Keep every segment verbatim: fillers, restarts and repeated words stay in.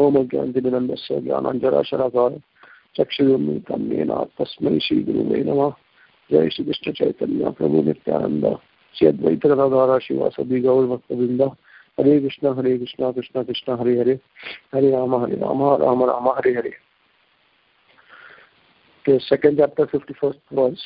ज्ञानतिमिरन्दस्य ज्ञानाञ्जनशलाकया चक्षुरुन्मीलितं येन तस्मै श्रीगुरुवे नमः। जय श्री कृष्ण चैतन्य प्रभु नित्यानंद श्री अद्वैत गदाधर शिवासदि गौर भक्तवृंद। हरे कृष्ण हरे कृष्ण कृष्ण कृष्ण हरे हरे, हरे राम हरे Ram Ram Ram Hare Hare. Okay, second chapter, fifty-first verse.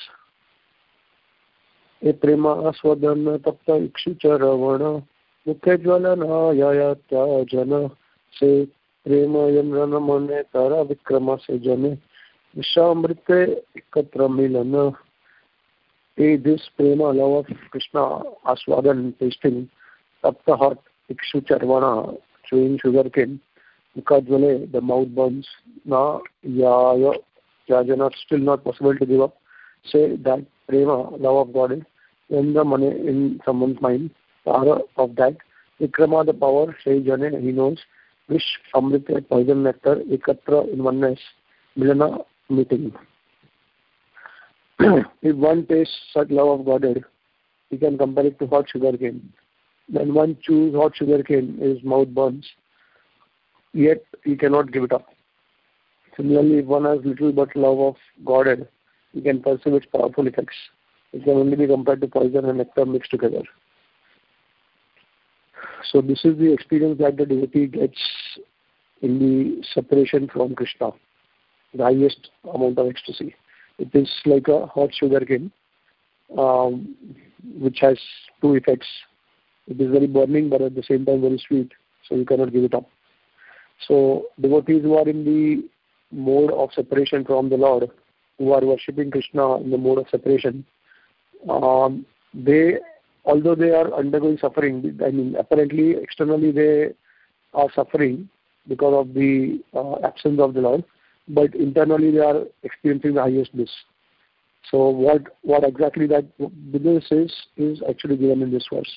ए प्रेमा स्वदन तप्त इक्षु चरवण मुख्य ज्वलनाया जन से प्रेम यमन मने तारा विक्रम से जने विश्वामृत एकत्र मिलन। A, this prema, love of Krishna, aswadan, tasting, tapta, hot, ikshu charvana, chewing sugarcane, mukajvale, the mouth burns, na yaya, yajana, still not possible to give up. Say that prema, love of God, in the money in someone's mind, tara of that, vikrama, the power, say jane, he knows, wish, amrita, poison nectar, ekatra, in oneness, milana, meeting. If one tastes such love of Godhead, he can compare it to hot sugar cane. When one chews hot sugar cane, his mouth burns, yet he cannot give it up. Similarly, if one has little but love of Godhead, he can perceive its powerful effects. It can only be compared to poison and nectar mixed together. So this is the experience that the devotee gets in the separation from Krishna, the highest amount of ecstasy. It is like a hot sugar cane, um, which has two effects. It is very burning, but at the same time very sweet, so you cannot give it up. So devotees who are in the mode of separation from the Lord, who are worshipping Krishna in the mode of separation, um, they, although they are undergoing suffering, I mean, apparently, externally they are suffering because of the uh, absence of the Lord, but internally they are experiencing the highest bliss. So what what exactly that bliss is, is actually given in this verse.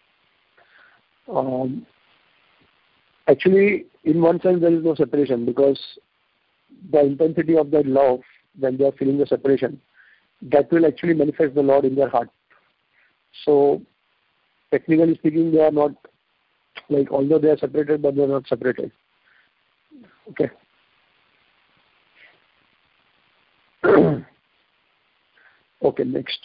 Um, actually, in one sense, there is no separation, because the intensity of that love, when they are feeling the separation, that will actually manifest the Lord in their heart. So, technically speaking, they are not, like, although they are separated, but they are not separated. Okay. Okay, next.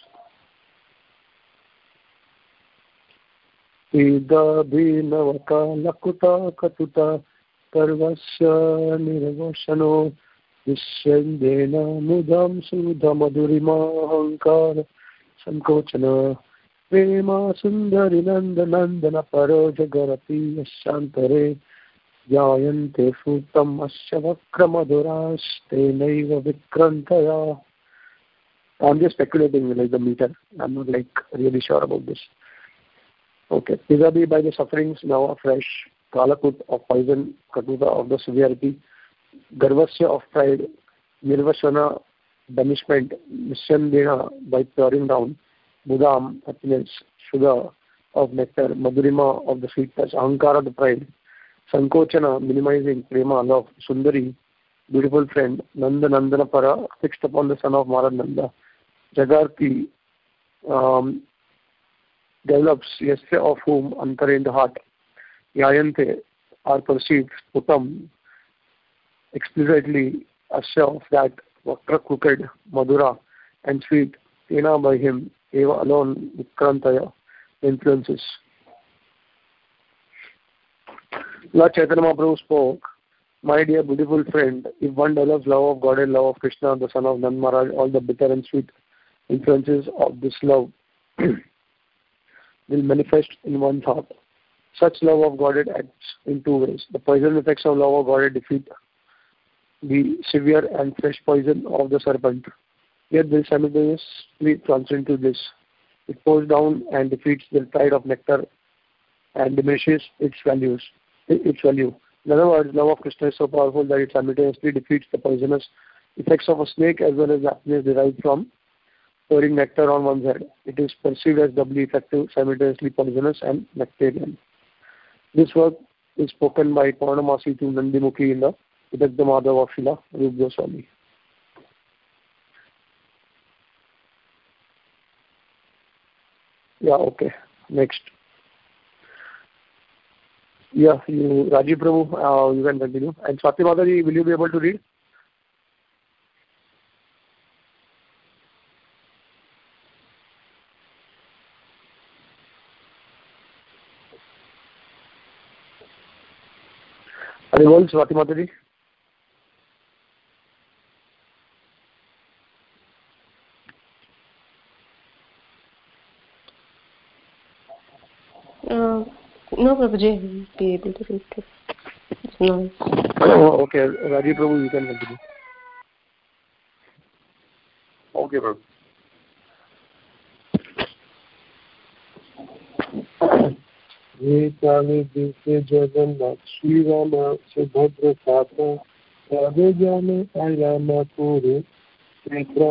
Ida bhinavaka lakuta katuta karvasya nirvashano vishyendena mudam sudha madhurima hankara sankochana prema sundari nanda nandana paro jagarati yashantare jayante sutam asya vakra madhuraste naiva vikrantaya. I'm just speculating, like the meter. I'm not like really sure about this. Okay. Pisabi by the sufferings now afresh, Kalakut of poison, Katuta of the severity, Garvasya of pride, Nirvashana, banishment, Nishandena by pouring down, Budam, happiness, Shuddha of nectar, Madhurima of the sweetness, Ahankara the pride, Sankochana, minimizing, Prema, love, Sundari, beautiful friend, Nanda Nandana Para, fixed upon the son of Marananda, Jagarti, um, develops, Yasya of whom, Antara in the heart, Yayante are perceived, Putam, explicitly, Asya of that, Vakra crooked, Madhura, and sweet, Tena by him, Eva alone, Vikrantaya, influences. Lord Chaitanya Mahaprabhu spoke, my dear beautiful friend, if one develops love of God and love of Krishna, the son of Nand Maharaj, all the bitter and sweet influences of this love will manifest in one's heart. Such love of Godhead acts in two ways. The poison effects of love of Godhead defeat the severe and fresh poison of the serpent. Yet they simultaneously translate into this. It pours down and defeats the tide of nectar and diminishes its values, its value. In other words, love of Krishna is so powerful that it simultaneously defeats the poisonous effects of a snake as well as the happiness derived from pouring nectar on one's head. It is perceived as doubly effective, simultaneously poisonous and nectarian. This work is spoken by Purnamasi to Nandimukhi in the Vidagdha Madhava of Srila Rupa Goswami. Yeah, okay. Next. Yeah, you, Rajiv Prabhu, uh, you can continue. And Swati Mataji, will you be able to read? Are you all, Swati Mataji? Uh, no, Prabhuji, I will be able to read it. No. Okay, Rajiv Prabhu, you can continue. Okay, Prabhu. ये काले दिव्य जगन्नाथ श्री राम सुभद्र साथा राधे जाने आया पूरे क्षेत्र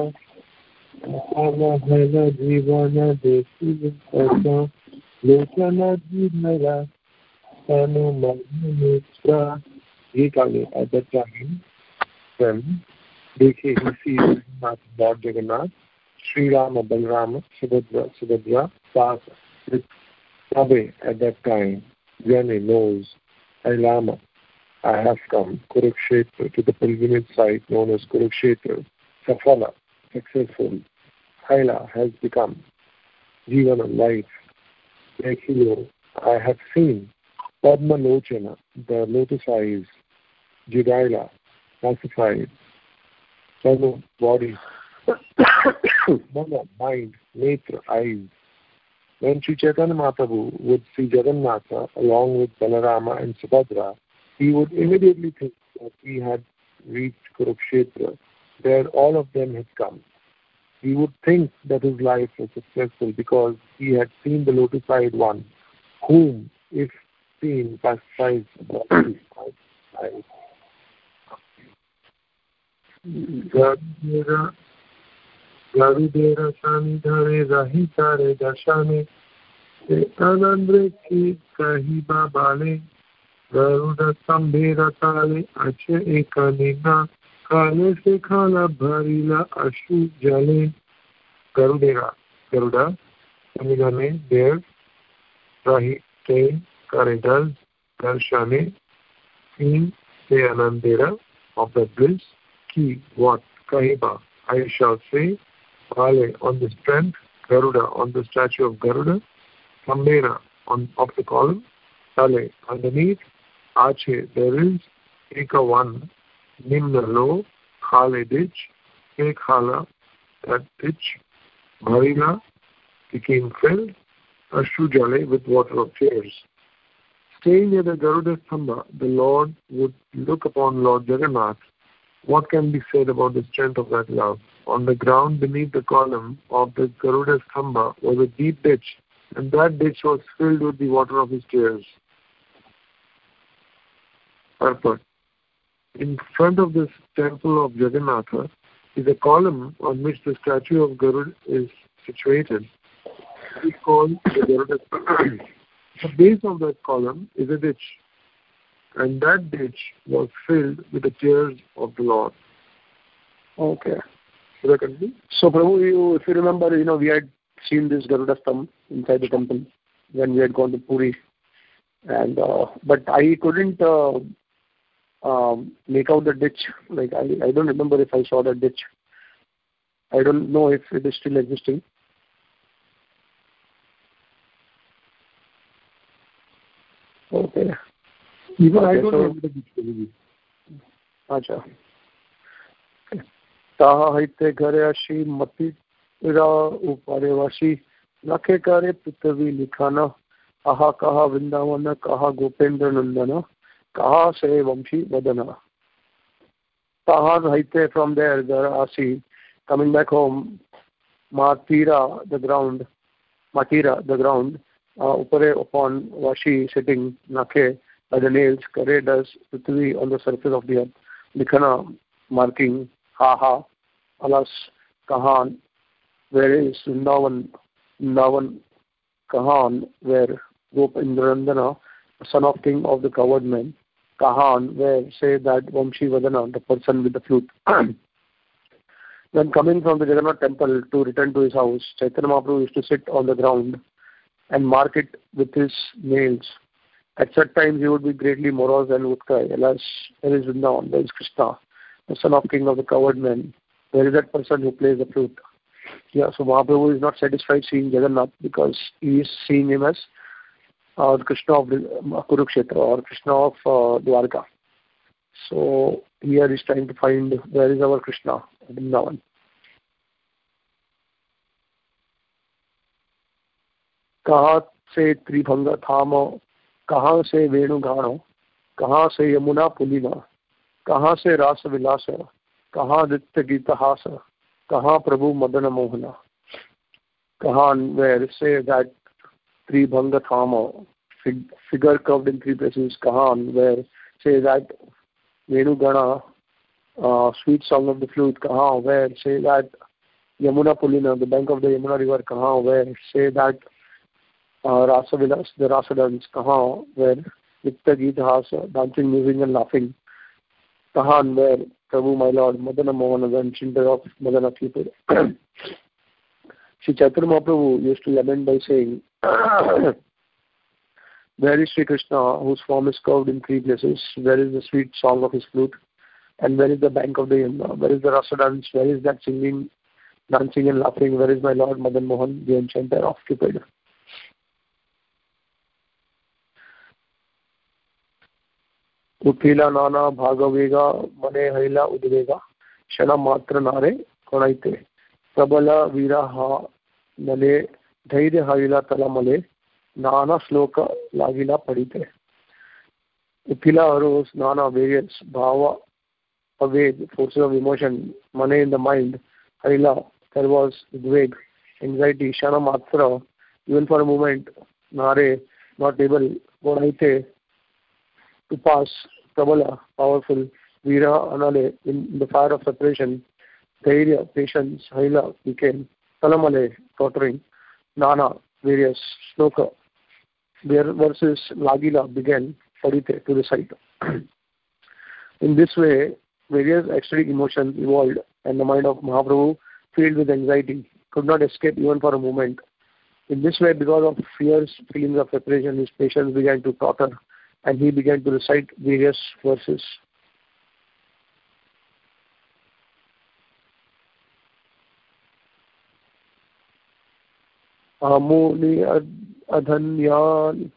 भैला जीवाना देखी ऐसा लोचना जीवनरा तनु मग्न ये काले at that time when देखिए he sees Lord Jagannath, Sri Rama, Balrama, Subhadra, Subhadra, Sasa with Sabe at that time, Jani knows, I Lama, I have come, Kurukshetra, to the pilgrimage site known as Kurukshetra, Safala, successful, Haila has become, Jivana, life, Dekhilo, I have seen, Padma Lochana, the lotus eyes, Judaila, pacified, Sanu, body, Mana, mind, Netra, eyes. When Sri Chaitanya Mahaprabhu would see Jagannatha along with Balarama and Subhadra, he would immediately think that he had reached Kurukshetra, where all of them had come. He would think that his life was successful because he had seen the lotus-eyed one, whom, if seen, pacifies the eyes. Garudera Sani Dhare Rahi Tare Dashane Anandre Ki Kahiba Bale Garuda Sambhera Tale Ache Ekanina Kale Se Khala Bharila Ashu Jale Garudera Garuda Samidhane there Rahi Te Kare does Darshane seen Se Anandera of the bliss Ki what Kahiba I shall say Bale on the strength, Garuda on the statue of Garuda, Sambhera on of the column, Tale underneath, Ache there is, Eka one, Nimna low, Khale ditch, Ek Hala that ditch, Bharila became filled, Ashu Jale with water of tears. Staying near the Garuda Stamba, the Lord would look upon Lord Jagannath. What can be said about the strength of that love? On the ground beneath the column of the Garuda Stamba was a deep ditch, and that ditch was filled with the water of his tears. Purport. In front of this temple of Jagannatha is a column on which the statue of Garuda is situated. It is called the Garuda Stamba. The base of that column is a ditch, and that ditch was filled with the tears of the Lord. Okay. So, Prabhu, you, if you remember, you know, we had seen this Garuda Stamba inside the temple when we had gone to Puri, and uh, but I couldn't uh, um, make out the ditch. Like I, I don't remember if I saw that ditch. I don't know if it is still existing. Okay. Even okay, I don't so, remember the ditch. Acha. ताहा हिते घरे अशी मती रा ऊपरे वशी नखे करे पृथ्वी लिखाना आहा कहा वृंदावन कहा गोपेंद्र नंदन कहा से वंशी वदना. Taha hitte from there there asi coming back home Matira the ground Matira the ground uh, upare upon washi sitting nakhe by the nails kare does prithvi on the surface of the earth likhana marking ha ha, alas, Kahan, where is Vrindavan, Vrindavan, Kahan, where Gopindrandana, son of king of the covered men, Kahan, where say that Vamshi Vadana, the person with the flute. When coming from the Jagannath temple to return to his house, Chaitanya Mahaprabhu used to sit on the ground and mark it with his nails. At such times he would be greatly morose and would cry, alas, where is Vrindavan? Where is Krishna, the son of king of the covered men? Where is that person who plays the flute? Yeah, so Mahaprabhu is not satisfied seeing Jagannath because he is seeing him as uh, the Krishna of Kurukshetra or Krishna of uh, Dwarka. So here he is trying to find where is our Krishna, Vrindavan. कहाँ से त्रिभंग थामो, कहाँ से वेणु गानो, कहाँ से यमुना पुलिना, कहाँ से रास विलास, कहाँ नृत्य गीत हास, कहाँ प्रभु मदन मोहना. कहाँ, where say that Tribhanga थामो, figure curved in three places. कहाँ, where say that Venu Gana, uh, sweet song of the flute. Kahan, where say that Yamuna Pulina, the bank of the Yamuna river. Kahan, where say that uh, Rasa Vilas, the Rasa dance. Kahan, where Nitya Geet Hasa, dancing, moving and laughing. Kahan, where Prabhu, my Lord, Madana Mohan, the enchanter of Madana Cupid. Sri Chaitanya Mahaprabhu used to lament by saying, where is Sri Krishna, whose form is curved in three places? Where is the sweet song of his flute? And where is the bank of the Yamuna? Where is the Rasa dance? Where is that singing, dancing and laughing? Where is my Lord Madan Mohan, the enchanter of Cupid? Uthila nana bhagavega mane haila udvega shana matra nare konaite prabala viraha male dhairya haila talamale Nana sloka lagila padite. Uthila arose nana various bhava, aved, forces of emotion, mane in the mind, haila, there was udveg, anxiety, shana matra, even for a moment, nare, not able, gonaite, to pass, prabala, powerful, vira, anale, in the fire of separation, dhairya, patience, haila, became, talamale, tottering, nana, various, sloka, their verses Lagila began Padite to recite. In this way, various ecstatic emotions evolved, and the mind of Mahaprabhu, filled with anxiety, could not escape even for a moment. In this way, because of fierce feelings of separation, his patience began to totter, and he began to recite various verses. Amuni adhanyani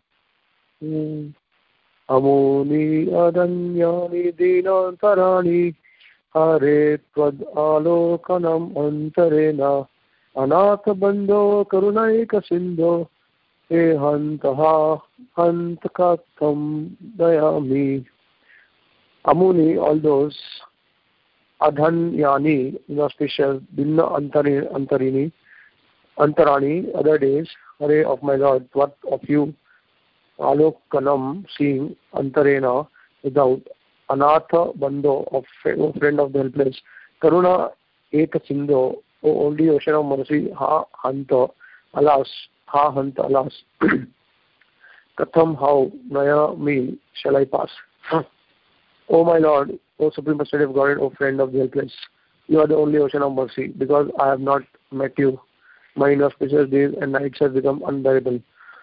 Amuni adhanyani dinantarani Hare tvad alokanam antarena Anatha bandho karunaika sindho He hantaha hantakatham dayami. Amuni, all those adhanyani, inauspicious, dinna antari, antarini Antarani, other days, Hare of my Lord, what of you, Alokanam, seeing, Antarena, without, Anatha Bandho, of friend of the helpless, Karuna Eka Sindho, O only ocean of mercy, Ha Hanta, alas, Ha Hanta, alas, Katham, how, Naya, me, shall I pass? O my Lord, O Supreme Personality of Godhead, O friend of the helpless, you are the only ocean of mercy, because I have not met you. My inauspicious days and nights have become unbearable.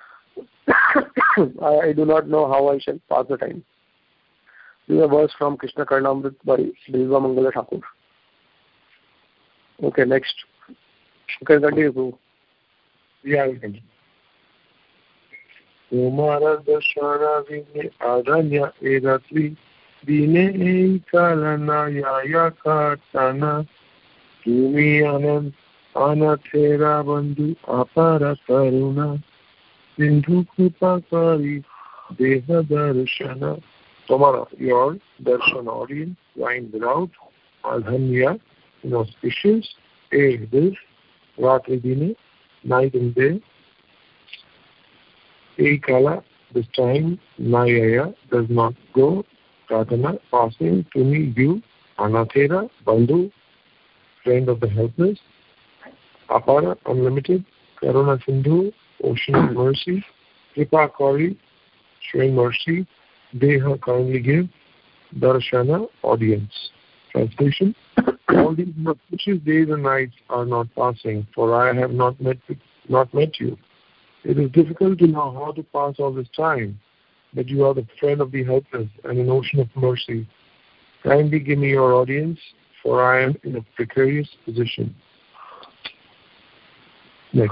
I, I do not know how I shall pass the time. This is a verse from Krishna Karnamrit by Bilva Mangala Thakur. Okay, next. You can continue, Prabhu. Yeah, we can. Kumara Dashara Vine Adanya Edatri Vine Kalana Yaya Katana Tumi Anand Anathera Bandhu Apara Karuna Sindhu Kripa Kari Deha Darshana. Tomorrow, your darshan audience, lying without, Adhanya, inauspicious, A, this, Ratri Dini, night and day, A Kala, this time, Nayaya, does not go, Katana, passing, to me, you, Anathera, Bandhu, friend of the helpless, Apara, unlimited, Karuna Sindhu, ocean of mercy, Kripa Kari, showing mercy, Deha, kindly give, Darshana, audience. Translation: all these auspicious days and nights are not passing, for I have not met not met you. It is difficult to know how to pass all this time. that you are the friend of the helpless and an ocean of mercy. Kindly give me your audience, for I am in a precarious position. Next.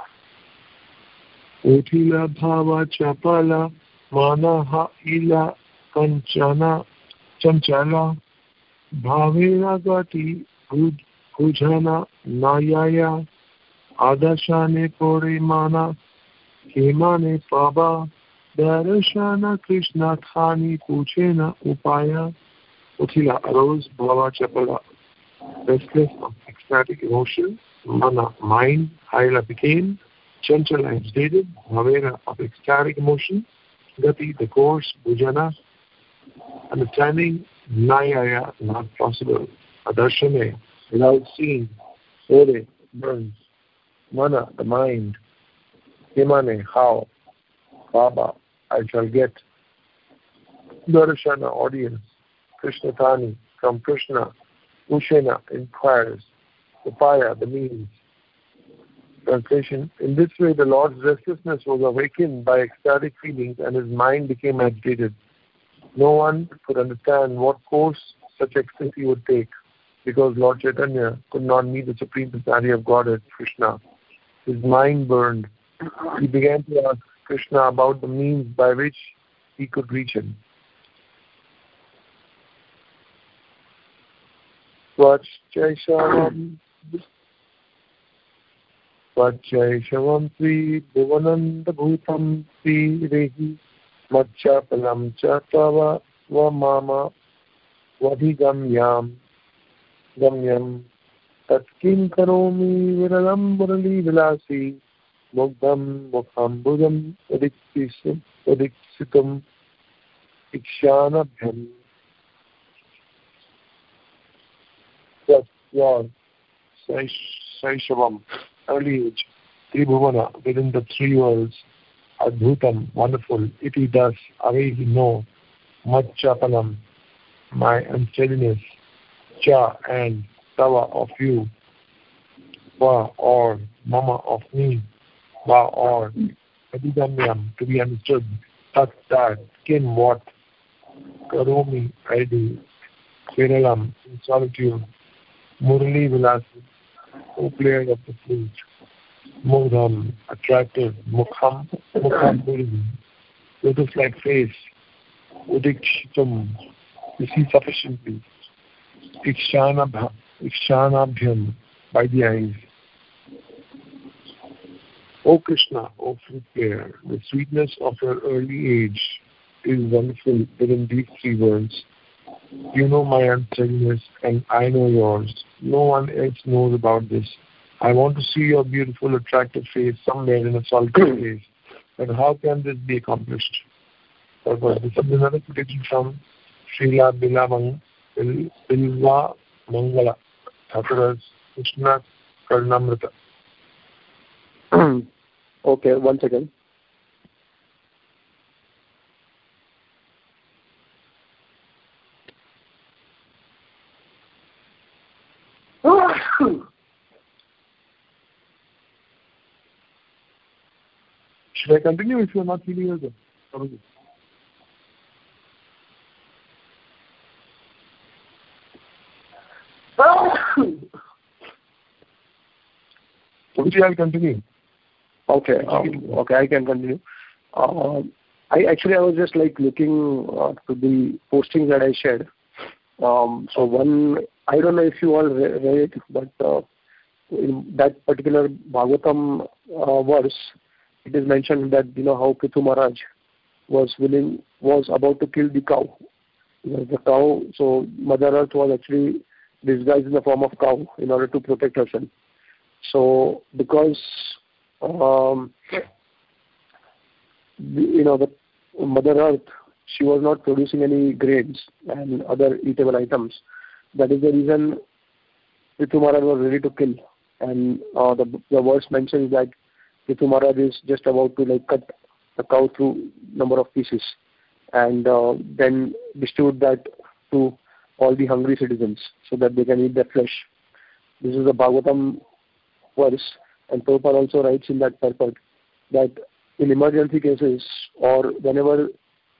Otila bhava chapala manaha ila kanchana chanchala bhavena gati bhujana nayaya adashane pore mana hemane paba darashana krishna khani puchena upaya. Otila arose bhava chapala, restless of ecstatic emotion, mana mind, Haila became, Chanchala agitated, Bhavena of ecstatic emotion, Gati the course, Bhujana understanding, Nayaya not possible, Adarshane without seeing, Ore burns, Mana the mind, Himane how, Baba I shall get, Darshana audience, Krishna Thani from Krishna, Ushena inquires, Upaya the means. Translation: in this way the Lord's restlessness was awakened by ecstatic feelings and his mind became agitated. No one could understand what course such ecstasy would take, because Lord Chaitanya could not meet the Supreme Personality of Godhead, Krishna. His mind burned. He began to ask Krishna about the means by which he could reach him. Vachchaishavam Vachchaishavam Sri Bhuvananda Bhutam Sri Rehi Machapalam Chatava Vamama Vadhigamyam Gamyam Tatkim Karomi Viralam Murali Vilasi Mugdam Mukhambudam Udiksitum Ikshanabhyam. Yes, Lord, Saishavam, early age, Tribhuvana, within the three worlds, Adbhutam, wonderful, iti thus, avehi, no, Machapalam, my unsteadiness, Cha, and Tava, of you, Va, or Mama, of me, Va, or Adhigamyam, to be understood, Tat, that, Kim, what, Karomi, I do, Viralam, in solitude, Murali Vilasi, O player of the flute, Mudham, attractive, Mukham, Mukham Murali, lotus-like face, Udikshitam, you see sufficiently, Ikshanabhyam, Ikshanabhyam, by the eyes. O Krishna, O flute player, the sweetness of your early age is wonderful within these three words. You know my unsteadiness and I know yours. No one else knows about this. I want to see your beautiful, attractive face somewhere in a solitary place. But how can this be accomplished? Purpose. This is another quotation from Srila Bilavang Bilva Mangala, Thakuras Krishna Karnamrita. Okay, one second. Should I continue if you are not feeling well? Okay. I'll continue. Okay, um, okay, I can continue. Uh, I actually I was just like looking uh, to the postings that I shared. Um, so one, I don't know if you all read it, but uh, in that particular Bhagavatam uh, verse, it is mentioned that you know how Prithu Maharaj was willing, was about to kill the cow. You know, the cow, so Mother Earth was actually disguised in the form of cow in order to protect herself. So because um, you know the Mother Earth, she was not producing any grains and other eatable items. That is the reason Prithu Maharaj was ready to kill. And uh, the the verse mentions that Prithu Maharaj is just about to like cut the cow through number of pieces and uh, then distribute that to all the hungry citizens so that they can eat their flesh. This is the Bhagavatam verse, and Prabhupada also writes in that purport that in emergency cases or whenever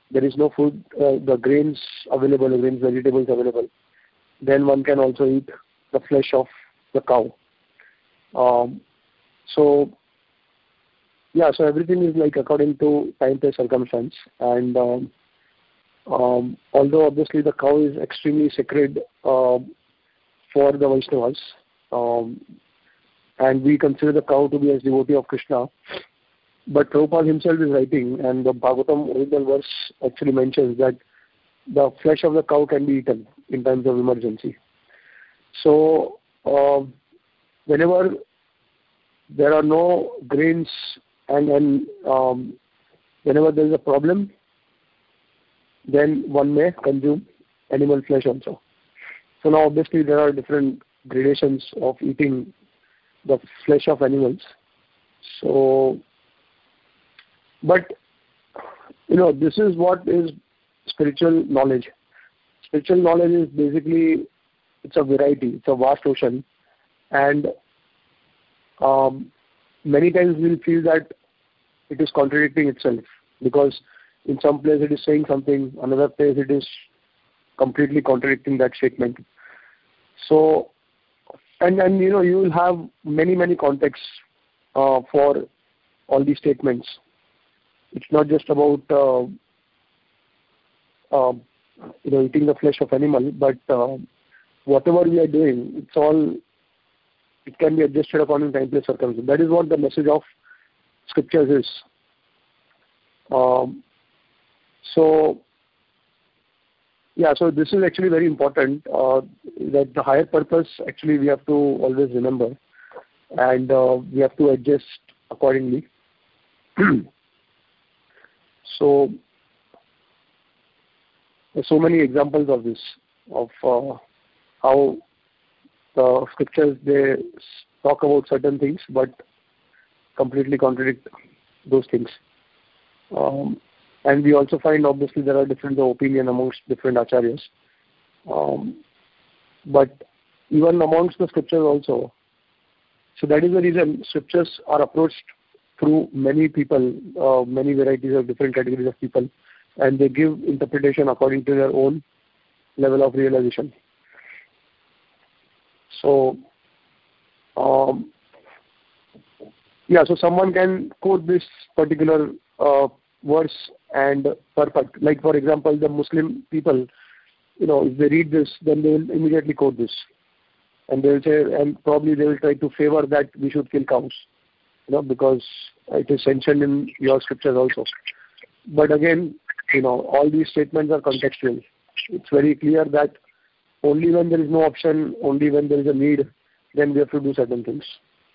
there is no food, uh, the grains available, the grains, vegetables available, then one can also eat the flesh of the cow. Um, so, yeah, so everything is like according to time, place, circumstance. And um, um, although obviously the cow is extremely sacred uh, for the Vaishnavas, um, and we consider the cow to be as devotee of Krishna, but Prabhupada himself is writing, and the Bhagavatam original verse actually mentions that the flesh of the cow can be eaten in times of emergency. So, uh, whenever there are no grains and, and um, whenever there is a problem, then one may consume animal flesh also. So now obviously there are different gradations of eating the flesh of animals. So, but, you know, this is what is spiritual knowledge. Spiritual knowledge is basically, it's a variety, it's a vast ocean. And um, many times we'll feel that it is contradicting itself, because in some place it is saying something, another place it is completely contradicting that statement. So, and, and you know, you will have many, many contexts uh, for all these statements. It's not just about, uh, uh, you know, eating the flesh of animal, but uh, whatever we are doing, it's all, it can be adjusted according to time, place, circumstance. That is what the message of scriptures is. Um, so, yeah, so this is actually very important, uh, that the higher purpose actually we have to always remember, and uh, we have to adjust accordingly. So, there's so many examples of this, of uh, how the scriptures, they talk about certain things but completely contradict those things. Um, and we also find obviously there are different opinion amongst different acharyas. Um, but even amongst the scriptures also, so that is the reason scriptures are approached through many people, uh, many varieties of different categories of people, and they give interpretation according to their own level of realization. So, um, yeah, so someone can quote this particular uh, verse and perfect. Like, for example, the Muslim people, you know, if they read this, then they will immediately quote this. And they will say, and probably they will try to favor that we should kill cows, you know, because it is mentioned in your scriptures also. But again, you know, all these statements are contextual. It's very clear that only when there is no option, only when there is a need, then we have to do certain things.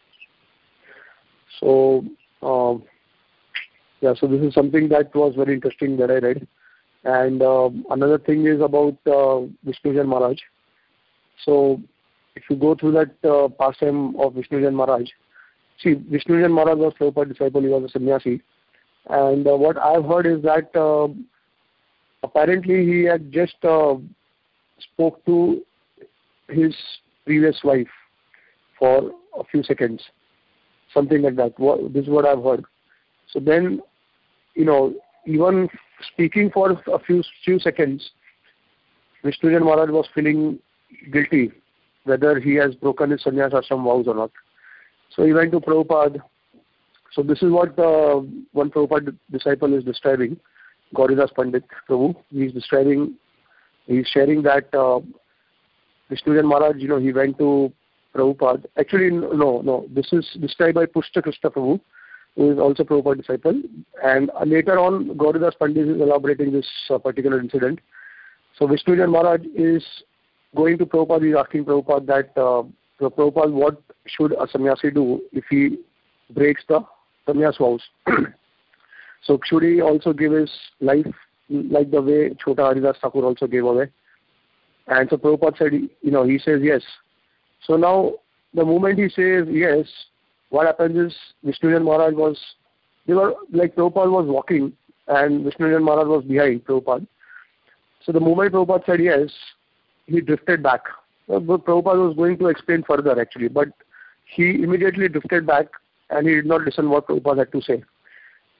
So, um, yeah, so this is something that was very interesting that I read. And um, another thing is about uh, Vishnujan Maharaj. So, if you go through that uh, pastime of Vishnujan Maharaj, see, Vishnujan Maharaj was Prabhupada disciple, he was a sannyasi. And uh, what I've heard is that uh, apparently he had just uh, spoke to his previous wife for a few seconds, something like that. What, this is what I've heard. So then, you know, even speaking for a few few seconds, Vishnujan Maharaj was feeling guilty whether he has broken his sannyas ashram vows or not. So he went to Prabhupada. So this is what uh, one Prabhupada disciple is describing, Gauridas Pandit Prabhu. He is describing, he is sharing that uh, Vishnujan Maharaj, you know, he went to Prabhupada. Actually, no, no, this is described by Pushta Krishna Prabhu, who is also Prabhupada disciple. And uh, later on, Gauridas Pandit is elaborating this uh, particular incident. So Vishnujan Maharaj is going to Prabhupada, he is asking Prabhupada that, uh, Prabhupada, what should a sannyasi do if he breaks the sannyas vows? So should he also give his life like the way Chota Haridas Thakur also gave away? And so Prabhupada said, you know, he says yes. So now, the moment he says yes, what happens is Vishnujan Maharaj was, they were, like Prabhupada was walking and Vishnujan Maharaj was behind Prabhupada. So the moment Prabhupada said yes, he drifted back. But Prabhupada was going to explain further actually, but he immediately drifted back and he did not listen what Prabhupada had to say.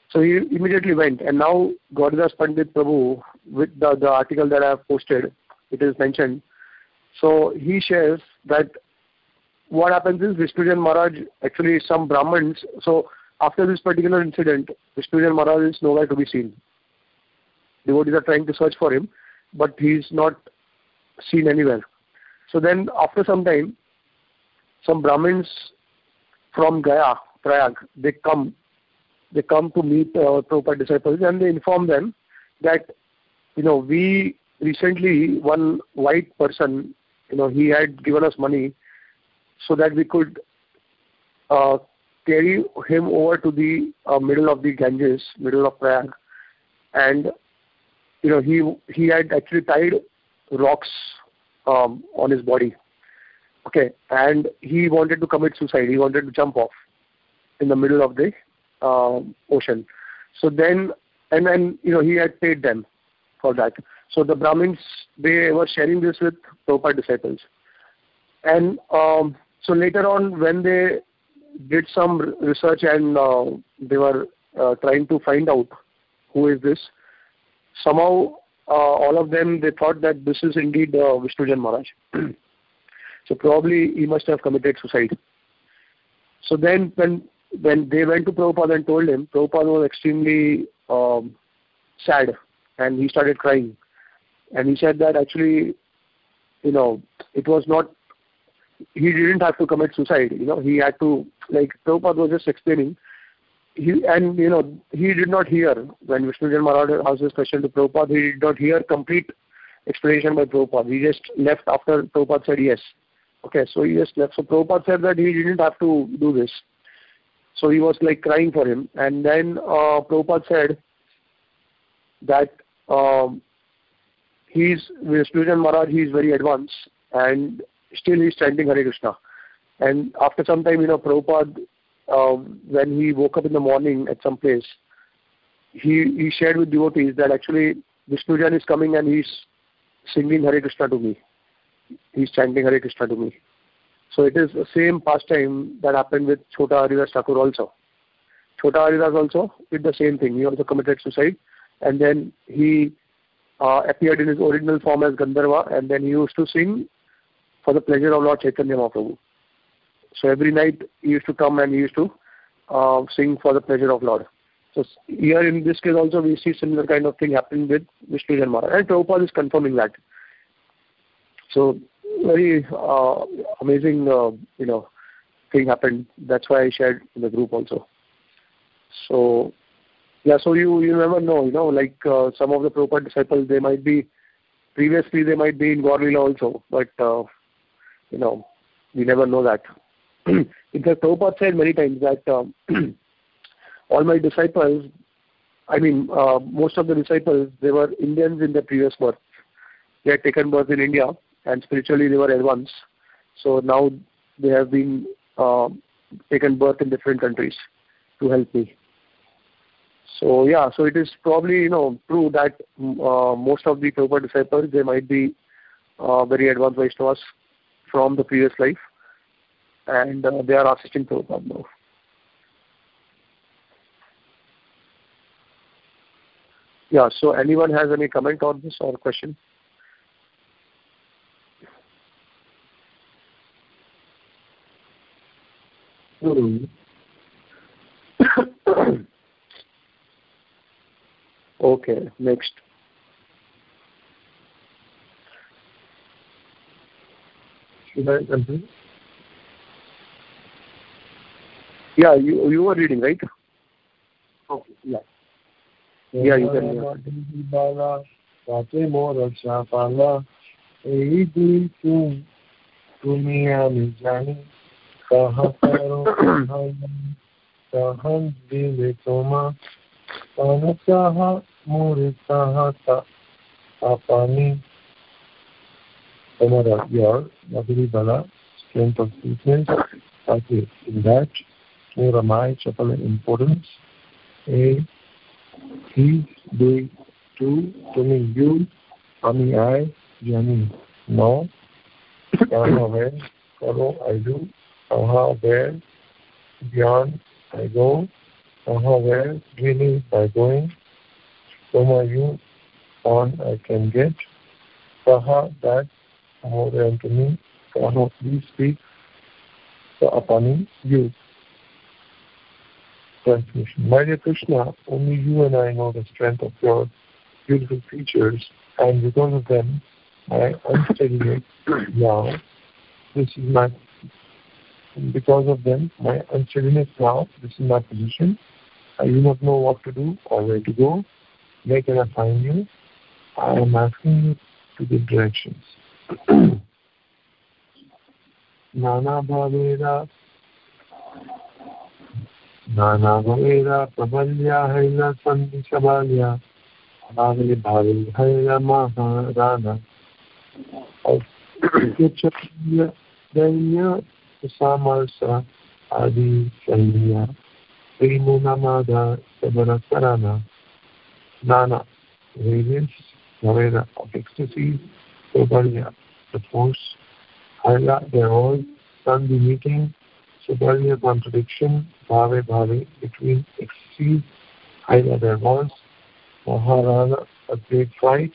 So he immediately went, and now Gauridas Pandit Prabhu, with the, the article that I have posted, it is mentioned. So he shares that what happens is Vishnujan Maharaj, actually some Brahmins, so after this particular incident, Vishnujan Maharaj is nowhere to be seen. Devotees are trying to search for him, but he is not seen anywhere. So then after some time, some Brahmins from Gaya, Prayag, they come, they come to meet uh, Prabhupada disciples, and they inform them that, you know, we recently, one white person, you know, he had given us money so that we could uh, carry him over to the uh, middle of the Ganges, middle of Prayag, and, you know, he he had actually tied rocks um, on his body. Okay, and he wanted to commit suicide. He wanted to jump off in the middle of the uh, ocean. So then, and then, you know, he had paid them for that. So the Brahmins, they were sharing this with Prabhupada disciples. And um, so later on, when they did some research and uh, they were uh, trying to find out who is this, somehow uh, all of them, they thought that this is indeed uh, Vishnujan Maharaj. So probably he must have committed suicide. So then when when they went to Prabhupada and told him, Prabhupada was extremely um, sad, and he started crying. And he said that actually, you know, it was not, he didn't have to commit suicide. You know, he had to, like Prabhupada was just explaining, he, and, you know, he did not hear, when Vishnujan Maharaj asked this question to Prabhupada, he did not hear complete explanation by Prabhupada. He just left after Prabhupada said yes. Okay, so he just left. So Prabhupada said that he didn't have to do this. So he was like crying for him. And then uh, Prabhupada said that um, he's, Vishnujan Maharaj, he is very advanced, and still he's chanting Hare Krishna. And after some time, you know, Prabhupada, uh, when he woke up in the morning at some place, he, he shared with devotees that actually Vishnujan is coming and he's singing Hare Krishna to me. He's chanting Hare Krishna to me. So it is the same pastime that happened with Chota Haridas Thakur also. Chota Haridas also did the same thing. He also committed suicide, and then he uh, appeared in his original form as Gandharva, and then he used to sing for the pleasure of Lord Chaitanya Mahaprabhu. So every night he used to come and he used to uh, sing for the pleasure of Lord. So here in this case also we see similar kind of thing happening with Vishnujan Maharaj, and Prabhupada is confirming that. So very uh, amazing, uh, you know, thing happened. That's why I shared in the group also. So, yeah, so you, you never know, you know, like uh, some of the Prabhupada disciples, they might be, previously they might be in Gaur-Lila also, but, uh, you know, we never know that. In fact, Prabhupada said many times that um, all my disciples, I mean, uh, most of the disciples, they were Indians in their previous birth. They had taken birth in India, and spiritually they were advanced. So now they have been uh, taken birth in different countries to help me. So yeah, so it is probably, you know, true that uh, most of the Prabhupada disciples, they might be uh, very advanced Vaishnavas from the previous life, and uh, they are assisting Prabhupada now. Yeah, so anyone has any comment on this or question? Mm-hmm. Okay, next. Should I continue? Yeah, you you were reading, right? Okay, yeah. Yeah, you can. Yeah. कहाँ करो कहाँ दिले तोमा कहाँ कहाँ मोरे कहाँ ता apani Tomara yar Madhuri Bala strength of weakness. Okay, in that Muramai chapel importance. A he they two to me you Ami I Jani no Kama when Karo I do Aha, where, beyond, I go, Uh-huh, where? Really? By going? Soma, you on I can get. Saha, that, more than to me. Saha, please speak. Sa apani, you. Transmission. My dear Krishna, only you and I know the strength of your beautiful features, and because of them, my unsteadiness now, this is my, because of them, my unsteadiness now, this is my position. I do not know what to do or where to go. Where can I find you? I am asking you to give directions. Nana Bhavera Nana Bhavera Prabalya Haila Sandhi Sabalya Bhavali Bhavali Haila Maharana Kitchapya Danya Samarsa Adi Sanya Primunamada Sabarasarana Nana variance Bhavera of ecstasy Prabalya the force Haila there was Sandhi meeting Sabalya contradiction Bhave Bhave between ecstasy Haila there was Maharana a great fight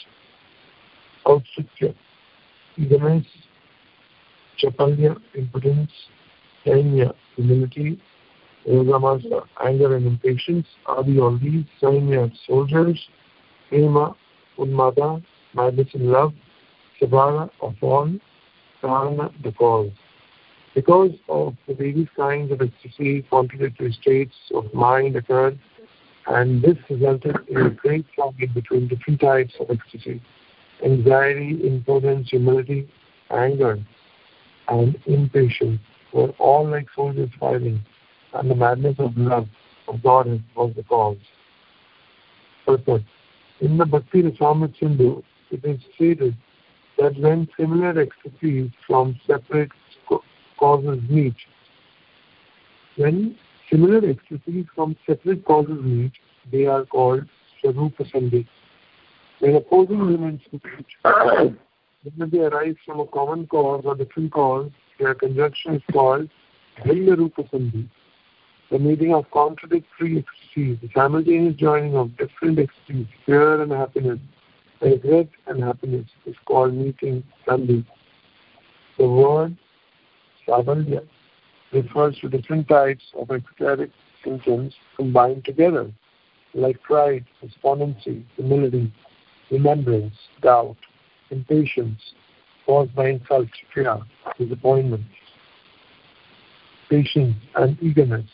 Outsukya eagerness Chapalya impotence Sainya humility Yogamasa anger and impatience Adi all these Sainya soldiers Prema Unmada madness in love Sabara of all Karana the cause. Because of the various kinds of ecstasy, contradictory states of mind occurred, and this resulted in a great conflict between different types of ecstasy: anxiety, impotence, humility, anger, and impatience were all like soldiers fighting, and the madness of love of God was the cause. Purport. In the Bhakti Rasamrita Sindhu, it is stated that when similar ecstasies from separate causes meet, when similar ecstasies from separate causes meet, they are called Swarupa Sandhi. When opposing elements meet, whether they arise from a common cause or different cause, their conjunction is called Bhilla Rupa Sandhi. The meeting of contradictory ecstasies, the simultaneous joining of different ecstasies, fear and happiness, regret and happiness, is called meeting Sandhi. The word Sabalya refers to different types of ecstatic symptoms combined together, like pride, despondency, humility, remembrance, doubt, impatience, caused by insult, fear, disappointment, patience, and eagerness.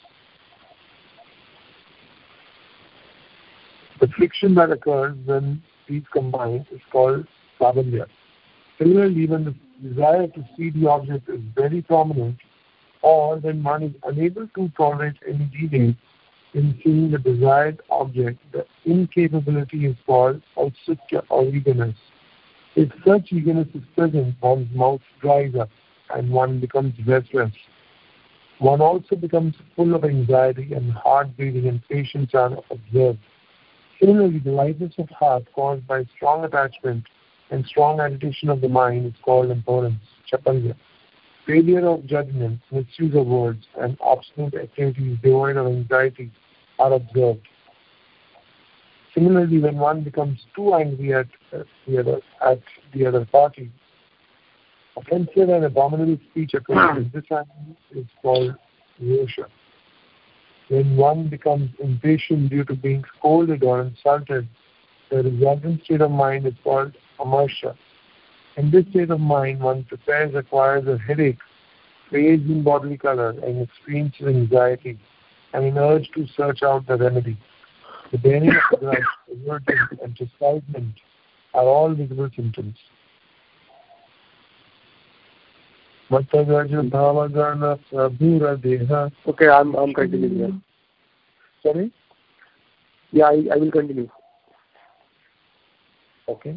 The friction that occurs when these combine is called Sabalya. Similarly, when the desire to see the object is very prominent, or when one is unable to tolerate any delay in seeing the desired object, the incapability is called Outsukya or eagerness. If such eagerness is present, one's mouth dries up and one becomes restless. One also becomes full of anxiety and heart beating and patience are observed. Similarly, the lightness of heart caused by strong attachment and strong agitation of the mind is called importance, Chapalya. Failure of judgment, misuse of words, and obstinate activities devoid of anxiety are observed. Similarly, when one becomes too angry at uh, the other at the other party, offensive and abominable speech occurs, and this anger is called Rosha. When one becomes impatient due to being scolded or insulted, the resultant state of mind is called Amartya. In this state of mind, one prepares, acquires a headache, fades in bodily color, and experiences anxiety and an urge to search out the remedy. The bearing of the grudge, aversion, and chastisement are all visible symptoms. Okay, I'm I'm continuing here. Sorry? Yeah, I, I will continue. Okay.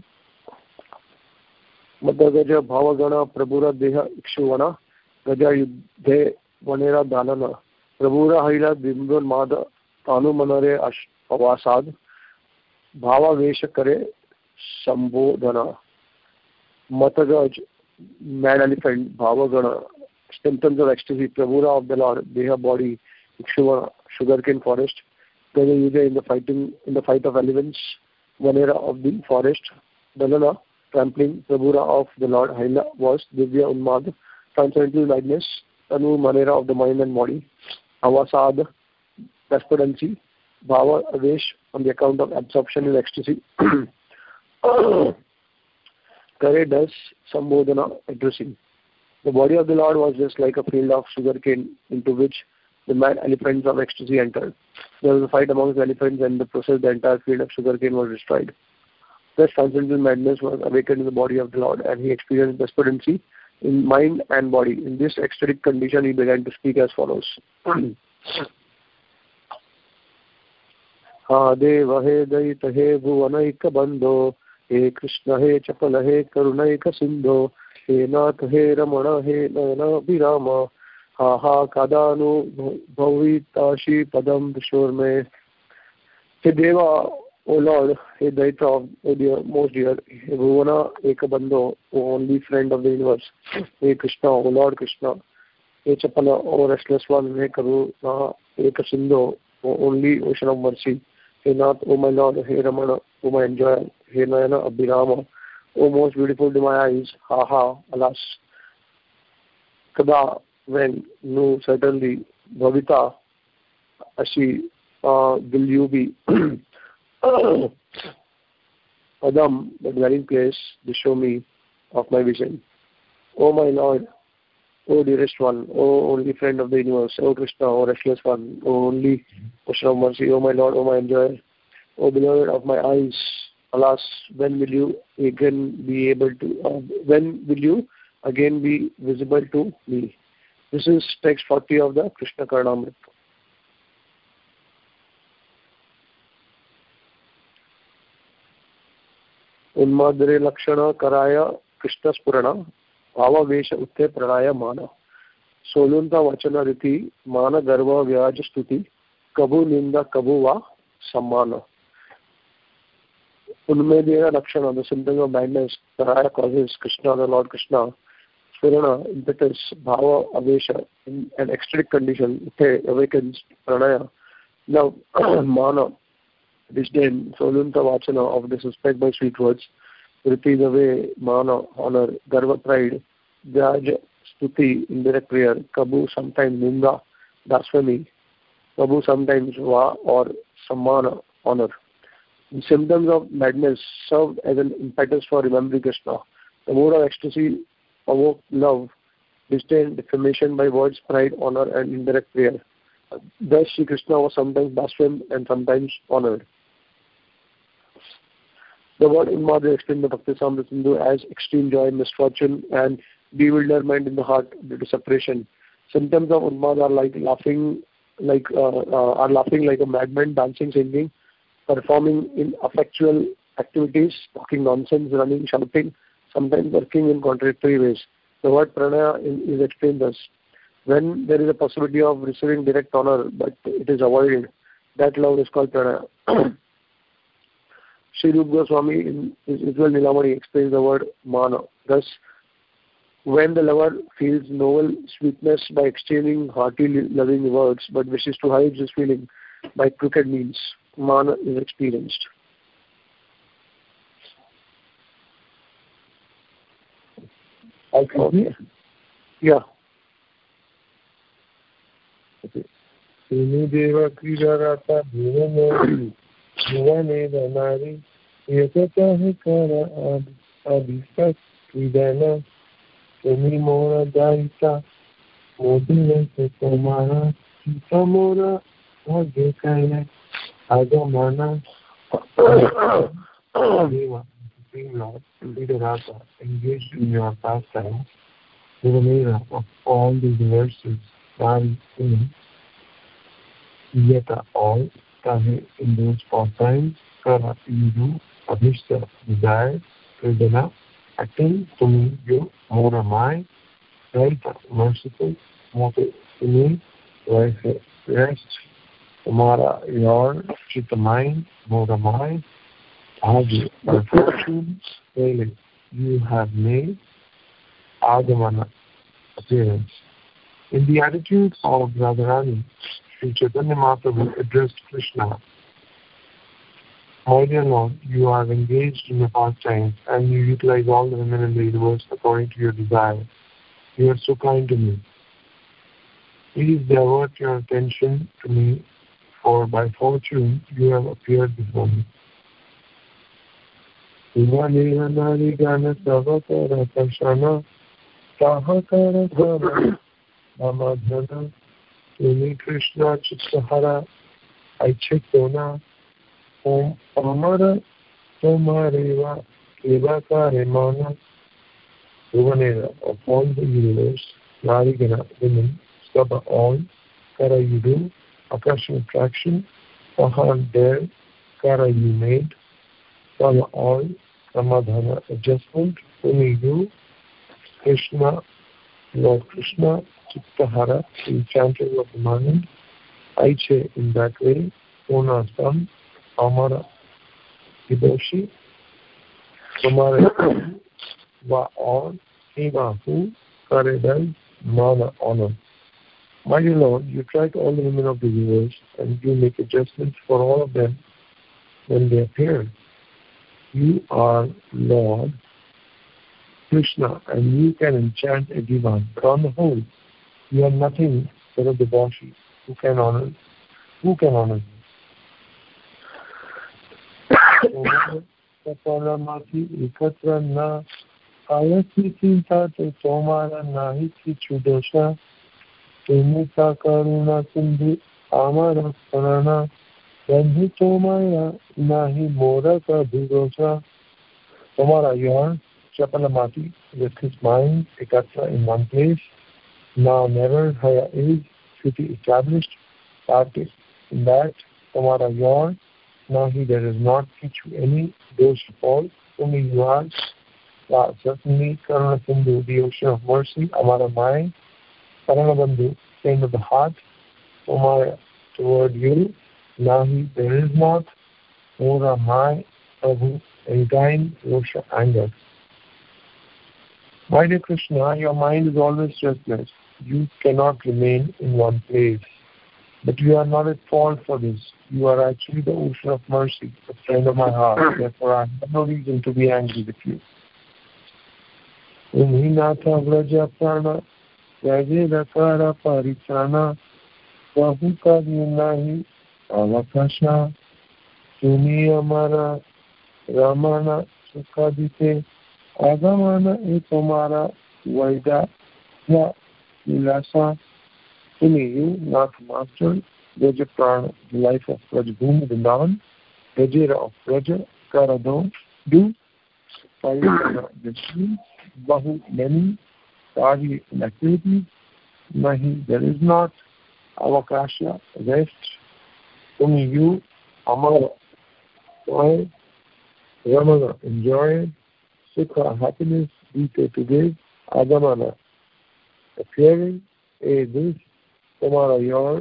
Madhagaja Bhavagana Prabhura Deha Ikshuvana Gaja Yudhe Vanera Dhanana Prabhura Haila Bimban Mada Tanu Manare Avasad Bhava Vesha Kare Sambodhana Matagaj mad elephant, Bhavagana, symptoms of ecstasy, Prabhura of the Lord, Deha body, Ikshuvana, sugarcane forest, Gajayuja in the fighting in the fight of elephants, Vanera of the forest, Dalana trampling Prabhura of the Lord, Haila was Divya Unmad, transcendental madness, Tanu Manera of the mind and body, Avasad, despondency, Bhava Avesh on the account of absorption in ecstasy, Kare does Sambodhana addressing. The body of the Lord was just like a field of sugarcane into which the mad elephants of ecstasy entered. There was a fight amongst the elephants, and in the process the entire field of sugarcane was destroyed. Thus transcendental madness was awakened in the body of the Lord, and he experienced despondency in mind and body. In this ecstatic condition, he began to speak as follows. Ha deva he daita he bhuvanaika bandho, he Krishna he chapala he karunaika sindho, he nath he ramana he nayana virama, ha ha kadanu bhavitashi padam vishorme. He deva, O Lord, he Daita of O dear, most dear, he Bhuvana Ekabandho, O only friend of the universe, he Krishna, O Lord Krishna, he Chapala, O restless one, he Karuna Ekasindho, O only ocean of mercy, he Nath, O my Lord, he Ramana, O my enjoyer, he Nayana Abhirama, O most beautiful to my eyes, ha ha, alas. Kada, when, no, certainly, Bhavita, Ashi, uh, will you be Padam, the dwelling place, the show me of my vision. O my Lord, O dearest one, O only friend of the universe, O Krishna, O restless one, O only ocean of mercy, O my Lord, O my enjoyer, O beloved of my eyes, alas, when will you again be able to, uh, when will you again be visible to me? This is text forty of the Krishna Karnamrita. उन्मादरे लक्षण कराय कृष्ण स्फुरण भावावेश उत्थे प्रणय मान सोलुंता वचन रीति मान गर्व व्याज स्तुति कबू निंदा कबू वा सम्मान उन्मेदेन लक्षण the symptoms of madness karaya causes Krishna the Lord Krishna spurana impetus bhava avesha in an ecstatic condition uthe awakens pranaya love mana disdain, solunta vachana of disrespect by sweet words, riti the way, mana, honor, garva, pride, vyaj, stuti, indirect prayer, kabu, sometimes ninda, blasphemy, kabu, sometimes va or sammana, honor. The symptoms of madness served as an impetus for remembering Krishna. The mood of ecstasy awoke love, disdain, defamation by words, pride, honor, and indirect prayer. Thus, Shri Krishna was sometimes blasphemed and sometimes honored. The word Unmad explained the Bhakti Samrita Sindhu as extreme joy, misfortune, and bewilderment in the heart due to separation. Symptoms of Unmad are like laughing, like uh, uh, are laughing like a madman, dancing, singing, performing ineffectual activities, talking nonsense, running, shouting, sometimes working in contradictory ways. The word pranaya is explained thus: when there is a possibility of receiving direct honor, but it is avoided, that love is called pranaya. Sri Rupa Goswami in his Ujjwal Nilamani explains the word mana. Thus, when the lover feels novel sweetness by exchanging hearty loving words, but wishes to hide this feeling by crooked means, mana is experienced. Okay. Yeah. Okay. Deva Kridarata Bhuvane Bhuvane Danari Yatata Hikara Abhisat Kridana Semi Mora Daita Modina Sekomara Sita Mora Bhagekaya Agamana Deva Supreme Lord Kridarata engaged in your pastime Bhuvane of all the universes Dari in Yet all Tahe in those pastimes, Kara you do, Abhishta desire, Kridana, attain to me you, more am I, Raita merciful, Mote to me, rest, Tamara your, Chitta mine, more am I, Adi, my fortune, daily you have made, Agamana, appearance. In the attitude of Radharani, Sri Chaitanya Mahaprabhu addressed Krishna. My dear Lord, you are engaged in the pastimes and you utilize all the women in the universe according to your desire. You are so kind to me. Please divert your attention to me, for by fortune you have appeared before me. Tumi Krishna Chittahara Aichitona Om Amara Tomareva Kevakare Mana Bhuvanera of all the universe, Narigana women, Sabha all, Kara you do, Akasha attraction, Pahan there, Kara you made, Sama all, Samadhana adjustment, Tumi you, Krishna, Lord Krishna, Chittahara, enchanter of the mind, Aiche in that way, Ona son, Amara, Hidoshi, Samara, Va all, Eva who, Kare does, Mana honor. My dear Lord, you track all the women of the universe and you make adjustments for all of them when they appear. You are Lord Krishna and you can enchant everyone. But on the whole, you are nothing but a debauchee who can honor who can honor you. Ekatra na ayati cinta to tomara nahi kichu dosha tumita karuna sindhu amara sarana bandhu tomaya nahi mora ka bhirosha. Tomara, you are Chapalamati with his mind ekatra in one place. Now never higher is city established, started in that Tomara your, now he there is not teach you any dosh fall, only you are, uh, certainly Karuna Sindhu, the ocean of mercy, Amara Mai, Karana Bandhu, flame of the heart, Tomara toward you, now he there is not, Ora Mai, Prabhu, any time, Rosha, anger. My dear Krishna, your mind is always restless. You cannot remain in one place. But you are not at fault for this. You are actually the ocean of mercy, the friend of my heart. Therefore, I have no reason to be angry with you. Umhinatha vraja prana, vajedakara paritrana, vahuka yunahi avakasha, tumi amara ramana sukadite, agamana e tomara vaida ya Vilasa, Tumi, you, not master, Raja Prana, the life of Rajabhumi, Vrindavan, Rajera of Raja, Karado, do, Parikana, the tree, Bahu, many, Tari, in activities, Nahi, there is not, Avakasha, rest, Tumi, you, Amara, joy, Ramana, enjoy, Sukha, happiness, Dite, to give, Agamana, appearing, a this, Tomara your,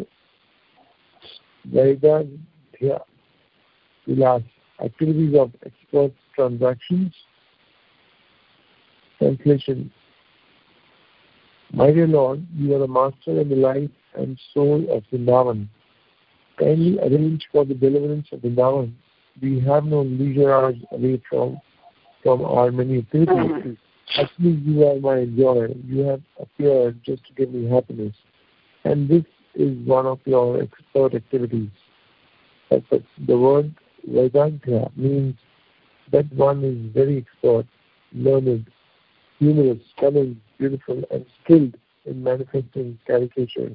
Vaida, Dhya, Vilas, activities of expert transactions. Translation. My dear Lord, you are the master and the life and soul of Vrindavan. Kindly arrange for the deliverance of Vrindavan. We have no leisure hours away from, from our many activities. Actually, you are my joy. You have appeared just to give me happiness. And this is one of your expert activities. But the word Vedanta means that one is very expert, learned, humorous, cunning, beautiful, and skilled in manifesting caricatures.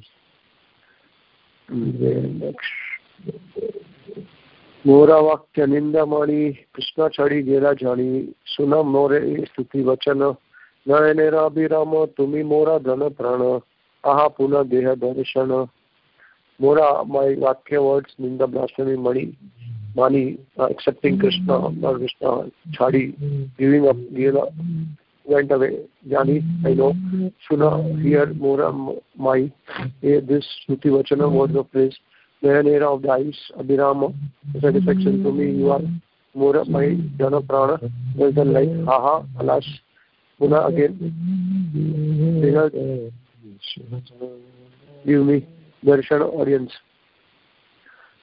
मोरा वाक्य निंदा मणि कृष्ण छड़ी गेला जानी सुना मोरे स्तुति वचन नयने अभिराम तुम्ही मोरा धन प्राण आहा पुनः देह दर्शन. Mora, my Vakya words, Ninda Blasphemy, Mani, Mani, uh, accepting Krishna, Lord Krishna, Chadi, giving up, Gela, went away. Jani, I know, Suna, hear, Mora, my, this Shruti Vachana, words of praise, Nayanera of the eyes, Abhirama, satisfaction to me, you are Mora, my Jana Prana, well done life, Haha, alas, Puna again, give me darshan audience.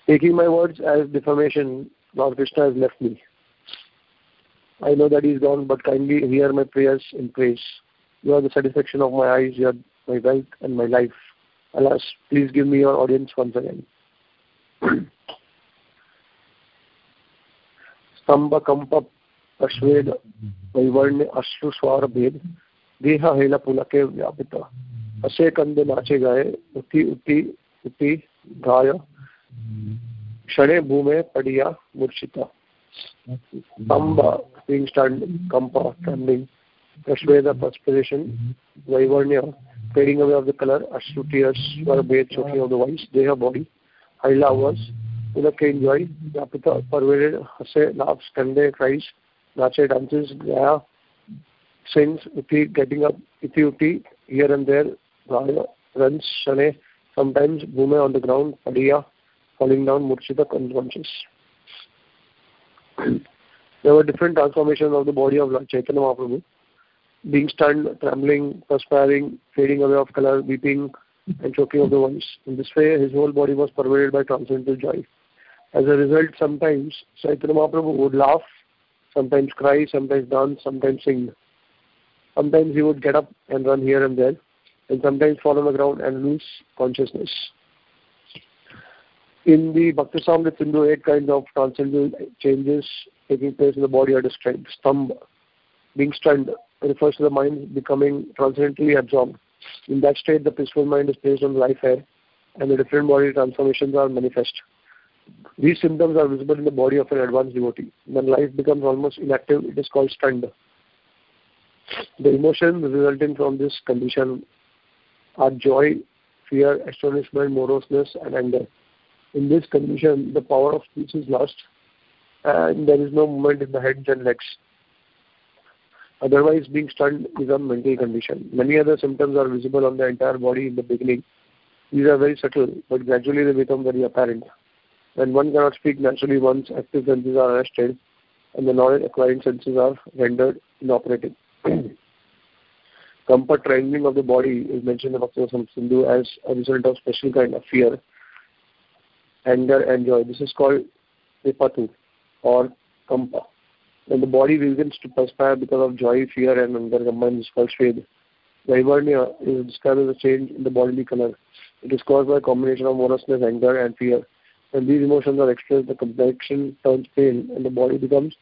Taking my words as defamation, Lord Krishna has left me. I know that he is gone, but kindly hear my prayers in praise. You are the satisfaction of my eyes, you are my wealth and my life. Alas, please give me your audience once again. Stamba Kampa Ashved Vaivarne Ashru Swara Bhed Deha Hela Pulake Vyapita Ase Kande Nache Gaye Uti Uti Uti Gaya Shane Bhume Padiya Murshita. Stamba being stand, Kampa trembling, Ashveda perspiration, Vaivarnya fading away of the color, Ashru tears were bathed choking of the voice, Deha body, Haila was Pulake enjoy, Vyapita pervaded, Hase laughs, Kande cries, Nache dances, Gaya sings, Uti getting up, Iti Uti here and there, Gaya runs, Shane sometimes Bhume on the ground, Padiya falling down, Murshita unconscious. There were different transformations of the body of Lord Chaitanya Mahaprabhu, being stunned, trembling, perspiring, fading away of color, weeping, and choking of the voice. In this way, his whole body was pervaded by transcendental joy. As a result, sometimes Chaitanya Mahaprabhu would laugh, sometimes cry, sometimes dance, sometimes sing. Sometimes he would get up and run here and there, and sometimes fall on the ground and lose consciousness. In the Bhakti-Samrit Sindhu, eight kinds of transcendental changes taking place in the body are described. Stamba, being stunned, refers to the mind becoming transcendently absorbed. In that state, the peaceful mind is placed on the life air, and the different body transformations are manifest. These symptoms are visible in the body of an advanced devotee. When life becomes almost inactive, it is called stunned. The emotions resulting from this condition are joy, fear, astonishment, moroseness, and anger. In this condition, the power of speech is lost, and there is no movement in the head and legs. Otherwise, being stunned is a mental condition. Many other symptoms are visible on the entire body in the beginning. These are very subtle, but gradually they become very apparent. When one cannot speak naturally, one's active senses are arrested, and the knowledge-acquiring senses are rendered inoperative. Comfort trembling of the body is mentioned in Bhakti-Samrit Sindhu as a result of special kind of fear, anger and joy. This is called Vipatu or Kampa. When the body begins to perspire because of joy, fear and anger combined, is called Sved. Vaivarnya is described as a change in the bodily color. It is caused by a combination of moroseness, anger and fear. When these emotions are expressed, the complexion turns pale and the body becomes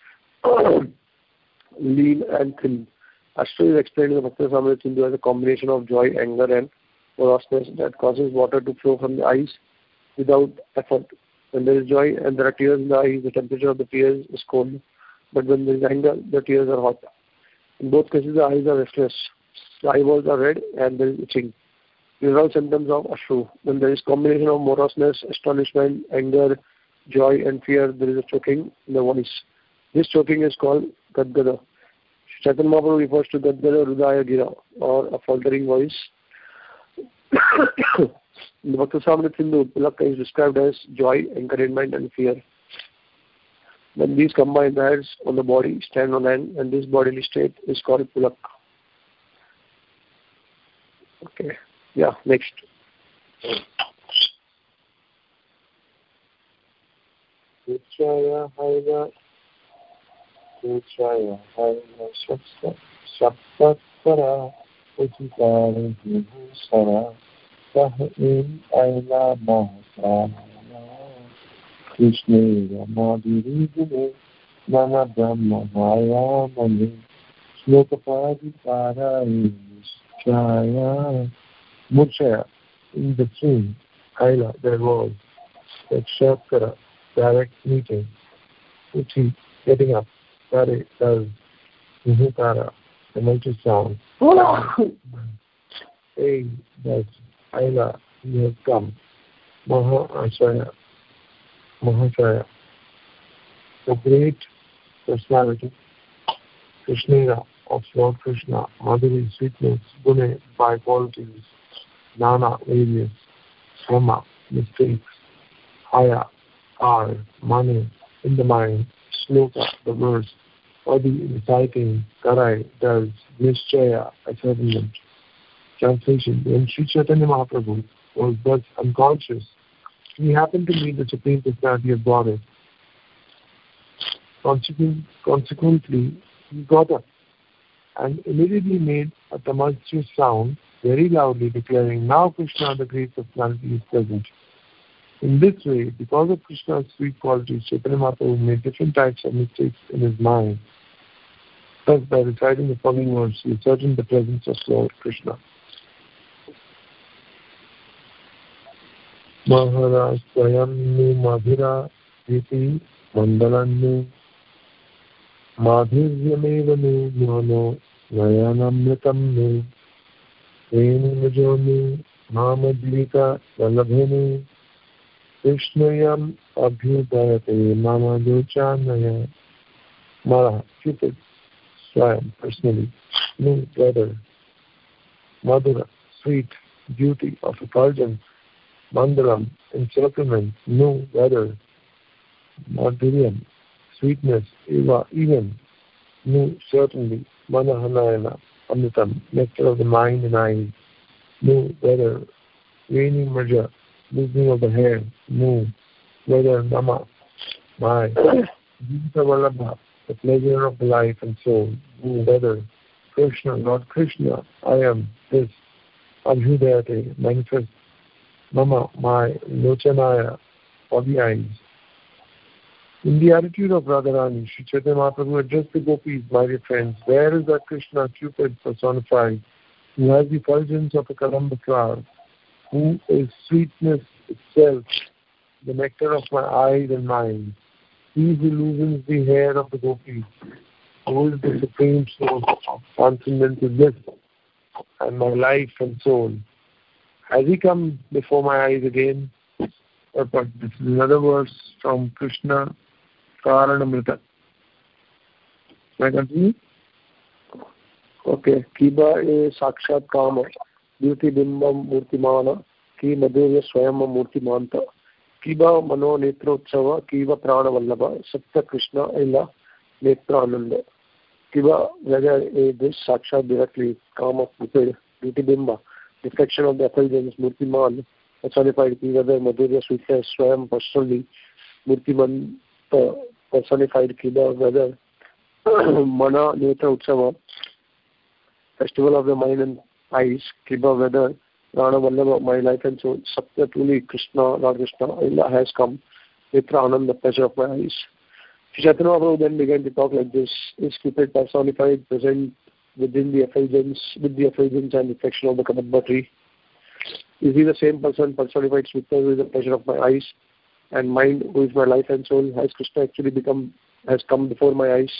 lean and thin. Ashtra is explained in the Bhakti-Samrit Sindhu as a combination of joy, anger and moroseness that causes water to flow from the eyes without effort. When there is joy and there are tears in the eyes, the temperature of the tears is cold. But when there is anger, the tears are hot. In both cases, the eyes are restless. The eyeballs are red and there is itching. These are all symptoms of Ashru. When there is combination of moroseness, astonishment, anger, joy and fear, there is a choking in the voice. This choking is called Gadgada. Chaitanya Mahaprabhu refers to Gadgada Rudaya Gira, or a faltering voice. In the Bhakti-Samrit Sindhu, Pulaka is described as joy, encouragement and fear. When these combine, the hairs on the body stand on end, and this bodily state is called Pulaka. Okay, yeah, next. Uchaya Haila Uchaya Haila Shaptatvara Uchitara Vibhusara Sahin Aila Mahasana Krishna Madhurigune Nana Brahma Hayamani Slokapadi Parayi Chaya Muchaya. In between Aila there was Shaptara, direct meeting. Uti, getting up. Tare does. Vibhusara, the multi sound. Hey, does. Aila, you have come. Maha Ashaya, Mahashaya, the great personality, Krishna of Lord Krishna, Madhuri, sweetness, Gune, by qualities, Nana, various, Brahma, mistakes, Haya, are, money, in the mind, Shloka, the verse, Adi, reciting, Karai, does, Nishchaya, a settlement. Translation: when Sri Chaitanya Mahaprabhu was thus unconscious, he happened to meet the Supreme Personality of Godhead. Consequently, consequently, he got up and immediately made a tumultuous sound, very loudly declaring, "Now Krishna, the great personality, is present." In this way, because of Krishna's sweet qualities, Chaitanya Mahaprabhu made different types of mistakes in his mind. Thus, by reciting the following words, he ascertained the presence of Lord Krishna. Maharaj Swayamnu Madhira Iti Mandalannu Madhiryamevanu Jnano Nayanamritamnu Venimajonu Mamadvita Vallabhenu Krishnayam Abhyudayate Mama Dochanaya. Mara, Cupid, Swayam, personally, Nu, brother, Madhura, sweet, beauty of effulgence, Mandalam, encirclement, Nu, weather, Madhuryam, sweetness, Eva, even, Nu, certainly, Manahanayana, Amritam, nectar of the mind and eyes, Nu, weather, Veni Marja, loosening of the hair, Nu, weather, Nama, my, Jita Vallabha, the pleasure of the life and soul, Nu, weather, Krishna, Lord Krishna, I am this, Abhyudayate, manifest, Mama, my, Lochanaya, of the eyes. In the attitude of Radharani, Sri Chaitanya Mahaprabhu addressed the gopis, my dear friends, where is that Krishna, Cupid personified, who has the effulgence of a Kalamba flower, who is sweetness itself, the nectar of my eyes and mind, he who loosens the hair of the gopis, who is the supreme source of transcendental bliss, and my life and soul. Has he come before my eyes again? Or but this is another verse from Krishna Karanamrita. Can I continue? Okay. Kiba e sakshat kama, beauty bimbam murtimana, ki madhurya swayama murtimanta, kiba mano netrotsava, kiba prana vallabha, satya Krishna illa netra ananda. Kiba, whether this sakshat directly, kama, beauty bimba, reflection of the effulgence, murtiman, personified, ki whether madhurya sweetness, swayam personally, murtiman personified, kiba, whether mana netra utsava, festival of the mind and eyes, kiba, whether Rana Vallabha, my life and soul, Satya, truly Krishna, Lord Krishna, Allah has come, Nitra Anand, the pleasure of my eyes. Sri Chaitanya Mahaprabhu then began to talk like this: is Cupid personified, present within the effulgence, with the effulgence and reflection of the Kadamba tree? Is he the same person personified sweetness with the pleasure of my eyes and mind, who is my life and soul? Has Krishna actually become, has come before my eyes?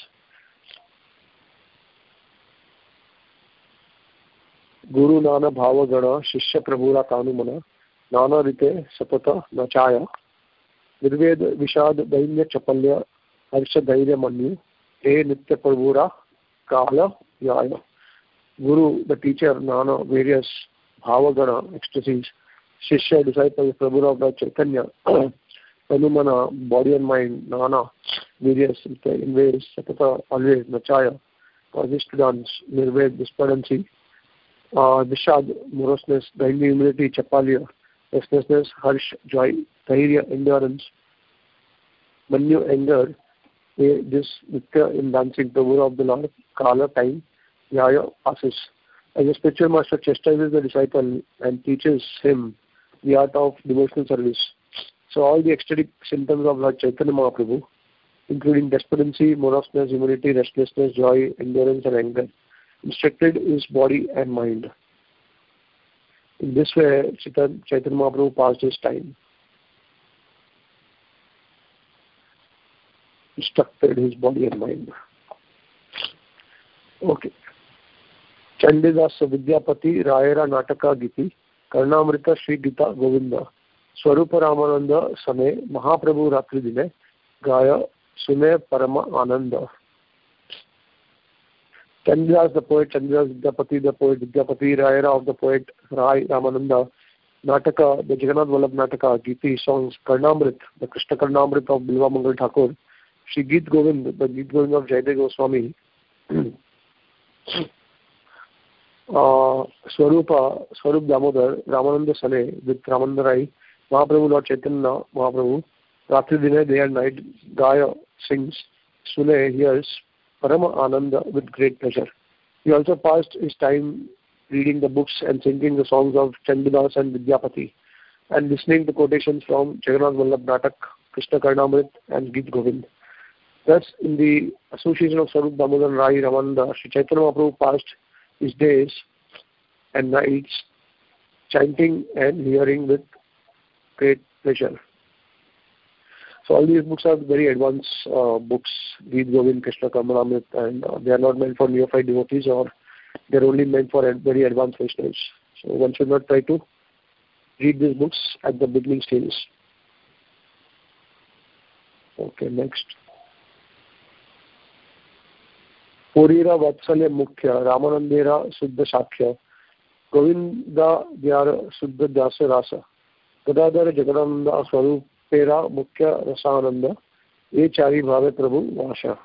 Guru Nana Bhava Gana, Shishya Prabhura Kanumana, Nana Rite Sapata Nachaya, Nirved Vishad Dainya Chapalya, Harsha Dairya Manyu, E Nitya Prabhura Kala Yaya. Guru, the teacher, Nana, various Bhava Gana, ecstasies, Shishya, disciple, Prabhura of Lord Chaitanya, Kanumana, body and mind, Nana, various, in ways, Sapata, always, Nachaya, causes to dance, Nirved, despondency, Uh, Vishad, moroseness, daily humility, Chapalya, restlessness, Harsh, joy, Dhairya, endurance, Manyu, anger, this Nitya in dancing, the word of the Lord, Kala, time, Yaya, passes. As a spiritual master chastises the disciple and teaches him the art of devotional service. So all the ecstatic symptoms of Lord Chaitanya Mahaprabhu, including despondency, moroseness, humility, restlessness, joy, endurance and anger, instructed his body and mind. In this way, Chaitanya Mahaprabhu passed his time. Instructed his body and mind. Okay. Chandidas Vidyapati Rayara Nataka Giti Karnamrita Sri Gita Govinda Swarupa Ramananda Same Mahaprabhu Ratri Dine Gaya Sune Parama Ananda. Chandidas the poet, Chandidas Vidyapati the poet, Vidyapati Rayara of the poet Rai Ramananda, Nataka, the Jagannath Vallabh Nataka, Giti songs, Karnamrit, the Krishna Karnamrit of Bilva Mangal Thakur, Shri Geet Govind, the Geet Govind of Jaydev Goswami, uh, Swarupa, Swarup Damodar, Ramananda Sane with Ramananda Rai, Mahaprabhu, Lord Chaitanya Mahaprabhu, Ratri Dine, day and night, Gaya sings, Sune hears, Parama Ananda with great pleasure. He also passed his time reading the books and singing the songs of Chandidas and Vidyapati, and listening to quotations from Jagannath Vallabh Natak, Krishna Karnamrit, and Geet Govind. Thus, in the association of Swarup Damodar Rai Ramananda, Sri Chaitanya Mahaprabhu passed his days and nights chanting and hearing with great pleasure. So all these books are very advanced uh, books, Geet Govind, Krishna Karnamrit, and uh, they are not meant for neophyte devotees, or they are only meant for very advanced Vaishnavas. So one should not try to read these books at the beginning stages. Okay, next. Purira Vatsalya Mukhya, Ramanandera Suddha Shakya, Govinda Dhyara Suddha Dasa Rasa, Gadadhara Jagananda Swarupera Mukhya Rasananda, E Chari Bhave Prabhu Vasha.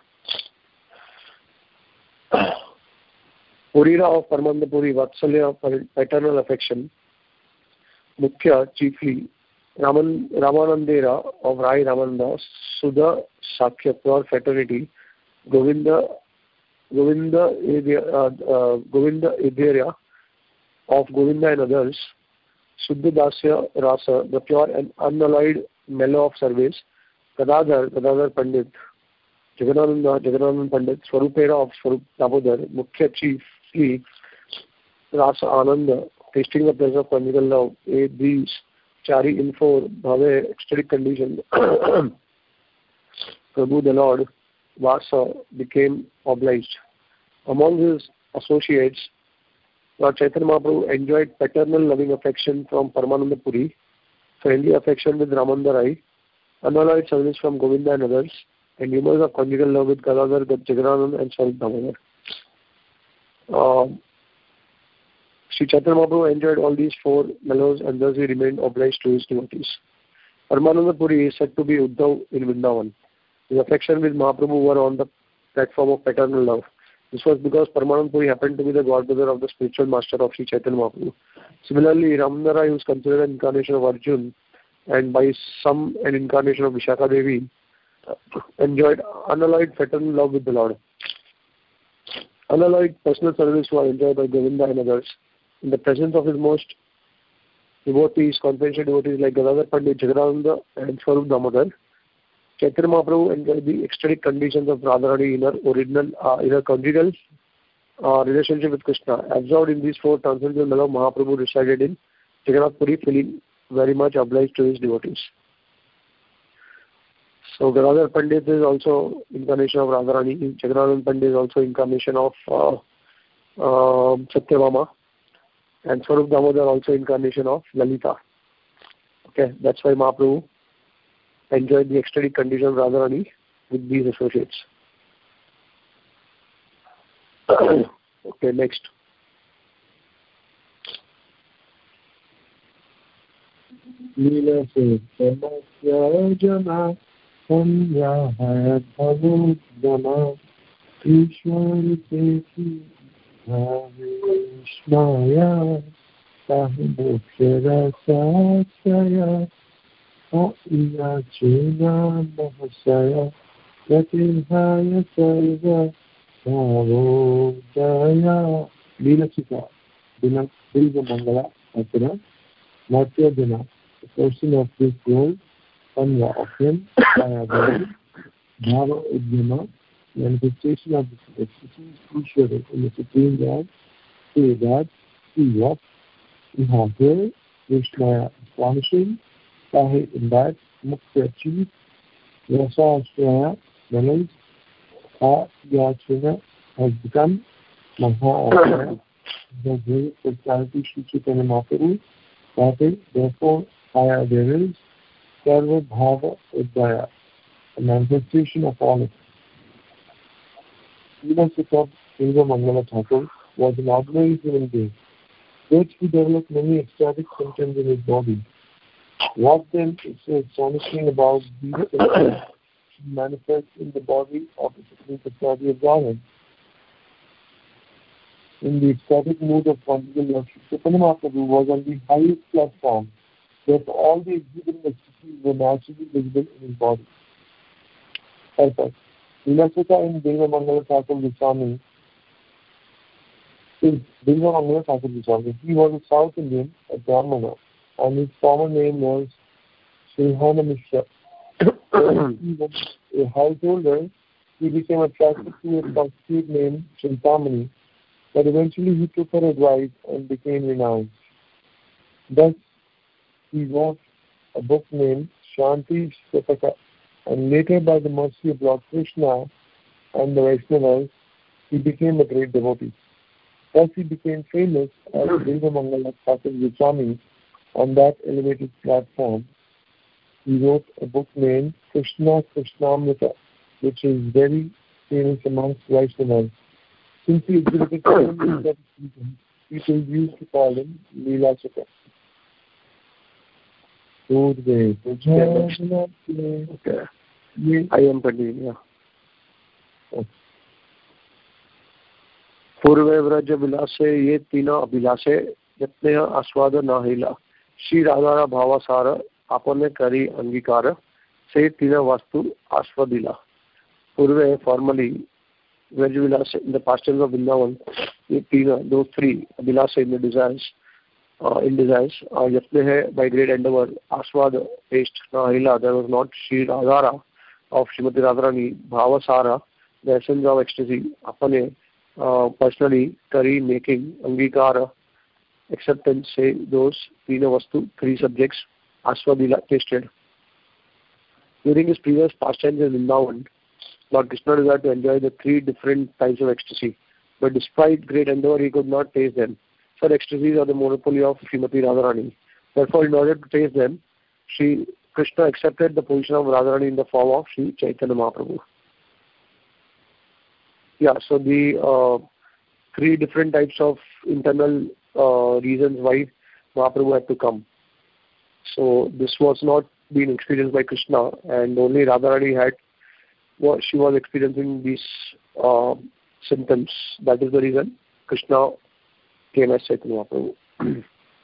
Purira of Paramanandapuri, Vatsalya of paternal affection, Mukhya chiefly, Raman, Ramanandera of Rai Ramananda, Sudha Shakya pure fraternity, Govinda Govinda uh, uh, Govinda Idhirya of Govinda and others, Suddha Dasya Rasa, the pure and unalloyed mellow of service, Gadadhar, Gadadhar Pandit, Jagannananda, Jagannananda Pandit, Swarupera of Swarup Damodar, Mukhya chiefly, Rasa Ananda, tasting the pleasure of conjugal love, A, these, Chari in four, Bhave, ecstatic condition, Prabhu the Lord, Vasa became obliged. Among his associates, Lord Chaitanya Mahaprabhu enjoyed paternal loving affection from Paramananda Puri, friendly affection with Ramananda Rai, unalloyed service from Govinda and others, and humors of conjugal love with Gadadhar, Jagannath and Swarup Damodar. Uh, Sri Chaitanya Mahaprabhu enjoyed all these four mellows, and thus he remained obliged to his devotees. Paramananda Puri is said to be Uddhav in Vrindavan. His affection with Mahaprabhu were on the platform of paternal love. This was because Paramananda Puri happened to be the godbrother of the spiritual master of Sri Chaitanya Mahaprabhu. Similarly, Ramananda Rai, who is considered an incarnation of Arjun, and by some an incarnation of Vishakha Devi, enjoyed unalloyed fraternal love with the Lord. Unalloyed personal service was enjoyed by Govinda and others. In the presence of his most devotees, confidential devotees like Gadadhar Pandit, Jagannananda and Swarup Damodar, Chaitanya Mahaprabhu enjoyed the ecstatic conditions of Radharani in her original, uh, in her conjugal uh, relationship with Krishna. Absorbed in these four transcendental mellow, Mahaprabhu resided in Jagannath Puri, feeling very much obliged to his devotees. So Gadadhar Pandit is also incarnation of Radharani. Jagannananda Pandit is also incarnation of uh, uh, Satyabhama. And Swarup Damodar also incarnation of Lalita. Okay, that's why Mahaprabhu enjoyed the ecstatic condition of Radharani with these associates. Okay, next. Lila se samasya jana sanya hai bhavu jana Ishwar teki bhavishmaya sahibokshara satsaya Iya chena mahasaya yatirhaya sarva bhavodaya Lila Sita Dina Bilva Mangala Atara Natya Dina, the person of this world, Sanya of him, Bhava Udhyama, manifestation of the expertise Ishvara in the Supreme God, say that he walks, he has heard, Vishnaya astonishing, Sahi in that, Mukhya chief, Rasa Ashraya, knowledge, Ha Yachana has become Maha Ashraya, the great personality Sri Chaitanya Mahaprabhu. That is, therefore, higher there is Sarva Bhava Udvaya, a manifestation of all of it. Lila Sita Silva Mangala Thakur was an ordinary human being, yet he developed many ecstatic symptoms in his body. What then is so astonishing about these symptoms manifest in the body of the Supreme Personality of Godhead? In the ecstatic mood of conjugal love, Chaitanya Mahaprabhu was on the highest platform Therefore, all the exhibiting ecstasies were naturally visible in his body. Purpose. Vilasika in Deva Mangala Thakur Goswami is Deva Mangala Thakur Goswami. He was a South Indian, a Brahmana, and his former name was Srihana Mishra. He was a householder. He became attracted to a prostitute named Chintamani, but eventually he took her advice and became renounced. Thus, he wrote a book named Shanti Stapaka, and later, by the mercy of Lord Krishna and the Vaishnavas, he became a great devotee. Thus, he became famous as Deva Mangala Thakur Goswami. On that elevated platform, he wrote a book named Krishna Krishnamrita, which is very famous amongst Vaishnavas. Since he exhibited people used to call him Leela Chakra. Okay. I am continuing. Yeah. पूर्वे व्रज विलासे ये तीन अभिलाषे यत्ने आस्वाद न हिला श्री राधा भावासार आपने करी अंगीकार से तीन वस्तु आस्वादिला. पूर्वे formally Vraj Vilas in the pastures of Vrindavan, ये तीन, those three अभिलाषे in the desires, uh, in desires, uh, यत्ने है by great endeavor आस्वाद taste न हिला, there was not Shri Radha of Srimati Radharani Bhavasara, the essence of ecstasy, apane uh, personally kari making angikara acceptance, say those tina vastu, three subjects aswadila tasted. During his previous pastimes in Vrindavan, Lord Krishna desired to enjoy the three different types of ecstasy, but despite great endeavor he could not taste them. Such ecstasies are the monopoly of Srimati Radharani. Therefore, in order to taste them, she Krishna accepted the position of Radharani in the form of Sri Chaitanya Mahaprabhu. Yeah, so the uh, three different types of internal uh, reasons why Mahaprabhu had to come. So this was not being experienced by Krishna, and only Radharani had, well, she was experiencing these uh, symptoms. That is the reason Krishna came as Chaitanya Mahaprabhu.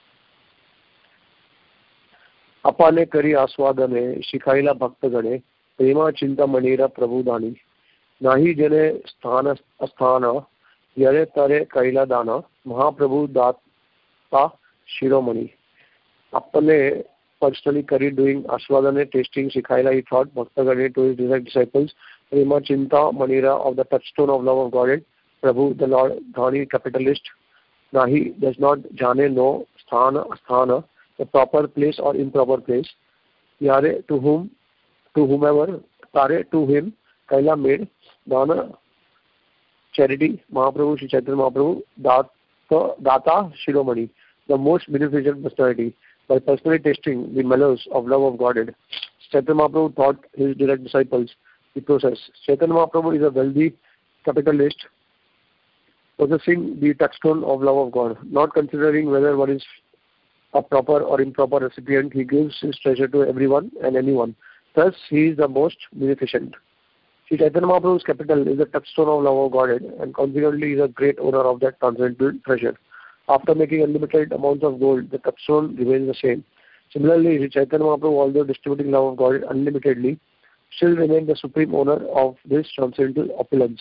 अपाने करी आस्वादने शिखाइला भक्तगणे प्रेमा चिंता मणिरा प्रभुदानी नाही जने स्थान अस्थान यरे तरे कैला दाना महाप्रभु दाता शिरोमणि. अपने personally करी doing आस्वादने tasting शिखाइला, he thought भक्तगणे to his direct disciples प्रेमा चिंता मणिरा of the touchstone of love of Godhead, Prabhu the Lord Dhani capitalist, nahi does not jane no sthana asthana, the proper place or improper place, yare to whom, to whomever, tare to him, kaila made, dana charity, Mahaprabhu, Sri Chaitanya Mahaprabhu, data, data Shiromani, the most beneficent personality, by personally tasting the mellows of love of Godhead. Chaitanya Mahaprabhu taught his direct disciples the process. Chaitanya Mahaprabhu is a wealthy capitalist, possessing the touchstone of love of God, not considering whether one is a proper or improper recipient. He gives his treasure to everyone and anyone. Thus, he is the most beneficent. Sri Chaitanya Mahaprabhu's capital is the touchstone of love of Godhead, and consequently is a great owner of that transcendental treasure. After making unlimited amounts of gold, the touchstone remains the same. Similarly, Sri Chaitanya Mahaprabhu, although distributing love of Godhead unlimitedly, still remains the supreme owner of this transcendental opulence.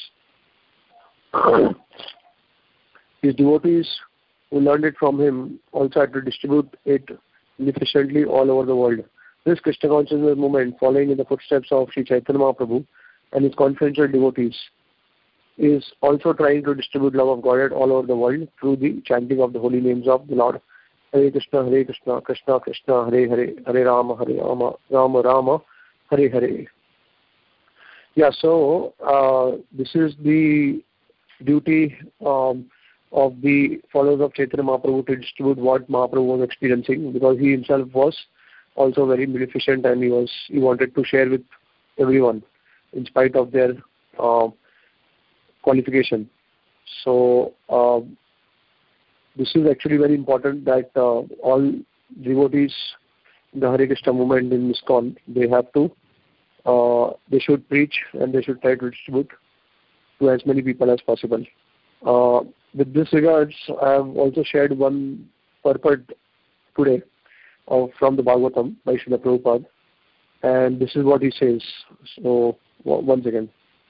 His devotees who learned it from him also had to distribute it efficiently all over the world. This Krishna consciousness movement, following in the footsteps of Sri Chaitanya Mahaprabhu and his confidential devotees, is also trying to distribute love of Godhead all over the world through the chanting of the holy names of the Lord. Hare Krishna, Hare Krishna, Krishna Krishna, Hare Hare, Hare Rama, Hare Rama, Rama Rama, Hare Hare. Yeah, so uh, this is the duty um, of the followers of Chaitanya Mahaprabhu to distribute what Mahaprabhu was experiencing, because he himself was also very beneficent and he was he wanted to share with everyone in spite of their uh, qualification. So uh, this is actually very important that uh, all devotees in the Hare Krishna movement in ISKCON, they have to uh, they should preach and they should try to distribute to as many people as possible. Uh, with this regards, I have also shared one purport today, of, from the Bhagavatam by Srila Prabhupada, and this is what he says. So, once again.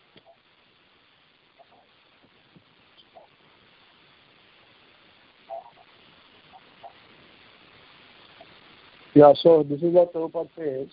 Yeah, so this is what Prabhupada says.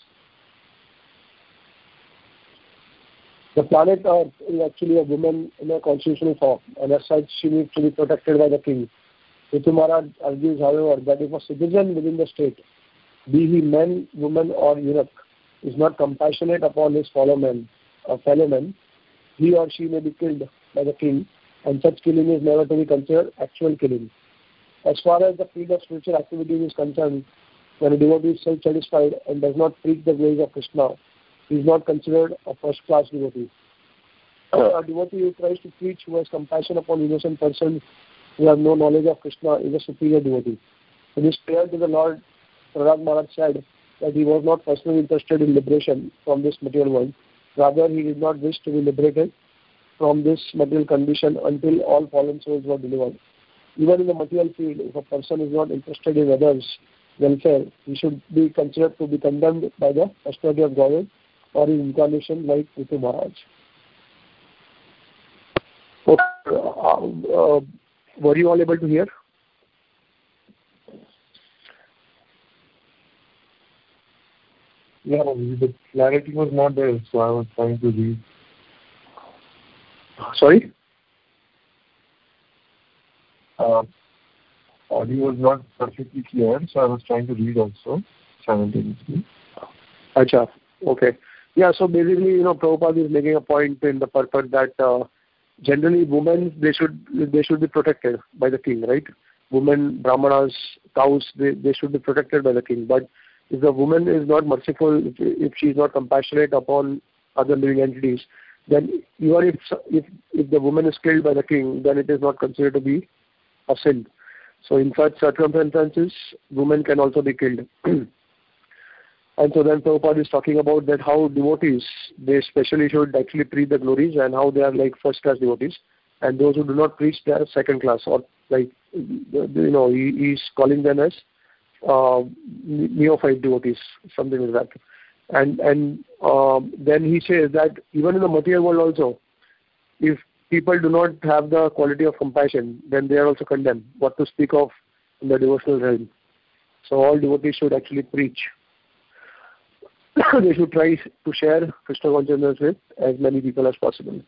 The planet Earth is actually a woman in a constitutional form, and as such, she needs to be protected by the king. Ritu Maharaj argues, however, that if a citizen within the state, be he man, woman, or eunuch, is not compassionate upon his fellow men, or fellow men, he or she may be killed by the king, and such killing is never to be considered actual killing. As far as the field of spiritual activity is concerned, when a devotee is self-satisfied and does not preach the glories of Krishna, he is not considered a first-class devotee. A devotee who tries to preach, who has compassion upon innocent persons who have no knowledge of Krishna, is a superior devotee. In his prayer to the Lord, Prahlad Maharaj said that he was not personally interested in liberation from this material world. Rather, he did not wish to be liberated from this material condition until all fallen souls were delivered. Even in the material field, if a person is not interested in others' welfare, he should be considered to be condemned by the personality of Godhead or his incarnation like Ritu Maharaj. Okay. Uh, uh, were you all able to hear? Yeah, the clarity was not there, so I was trying to read. Sorry? Uh, audio was not perfectly clear, so I was trying to read also simultaneously. Acha, okay. Yeah, so basically, you know, Prabhupada is making a point in the purpose that uh, generally women, they should they should be protected by the king, right? Women, brahmanas, cows, they, they should be protected by the king. But if the woman is not merciful, if, if she is not compassionate upon other living entities, then even if, if if the woman is killed by the king, then it is not considered to be a sin. So in such circumstances, women can also be killed. And so then Prabhupada is talking about that how devotees, they especially should actually preach the glories and how they are like first class devotees. And those who do not preach, they are second class, or like, you know, he is calling them as uh, neophyte devotees, something like that. And and um, then he says that even in the material world also, if people do not have the quality of compassion, then they are also condemned. What to speak of in the devotional realm. So all devotees should actually preach. They should try to share Krishna consciousness with as many people as possible.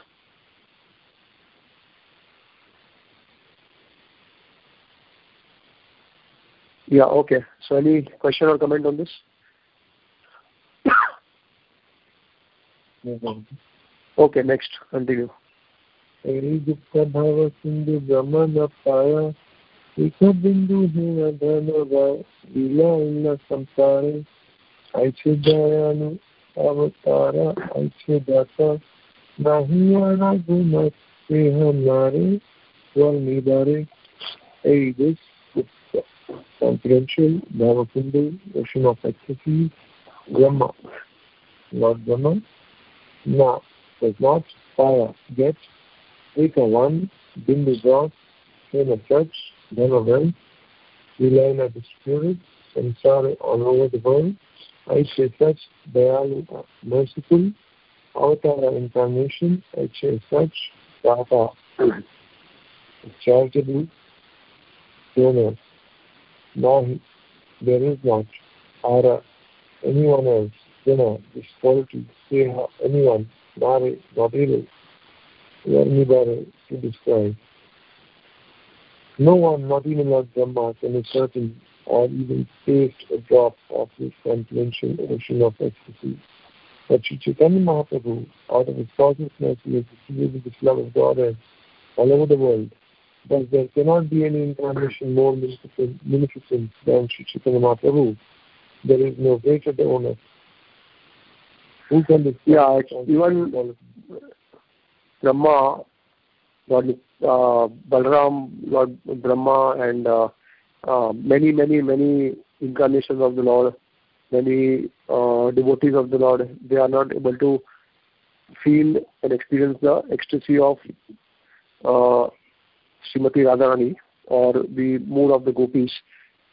Yeah, okay. So any question or comment on this? Okay, next, continue. Gupta Bhava Sindhu Brahmana Paya Eka Bindu Hina Dhanava Lila Illa Samsare Aiche Dayanu Avatara Aiche Data Nahiyana Guna Seha Nare Valnidare. Hey, this confidential Bhava Sindhu ocean of ecstasy Brahma. Lord Brahma now does not fire get Eka one, Bindu God, Hena Church, Dhamma wealth, Vilayana distributed, Samsara all over the world. I say such, Dayalu merciful, Avatara incarnation, I say such, Tata charitable donor. Now there is not, Ara, anyone else, Dina, this quality, Seha, anyone, Nare, not able, anybody to describe. No one, not even Lord Brahma, can be certain or even taste a drop of this confidential ocean of ecstasy. But Sri Chaitanya Mahaprabhu, out of his cosmic mercy, has distributed this love of God all over the world. Thus, there cannot be any incarnation more magnificent, magnificent than Sri Chaitanya Mahaprabhu. There is no greater donor. Who can describe? Yeah, even Brahma, Lord uh, Balaram, Lord Brahma, and uh, uh, many, many, many incarnations of the Lord, many uh, devotees of the Lord, they are not able to feel and experience the ecstasy of uh, Srimati Radharani or the mood of the gopis.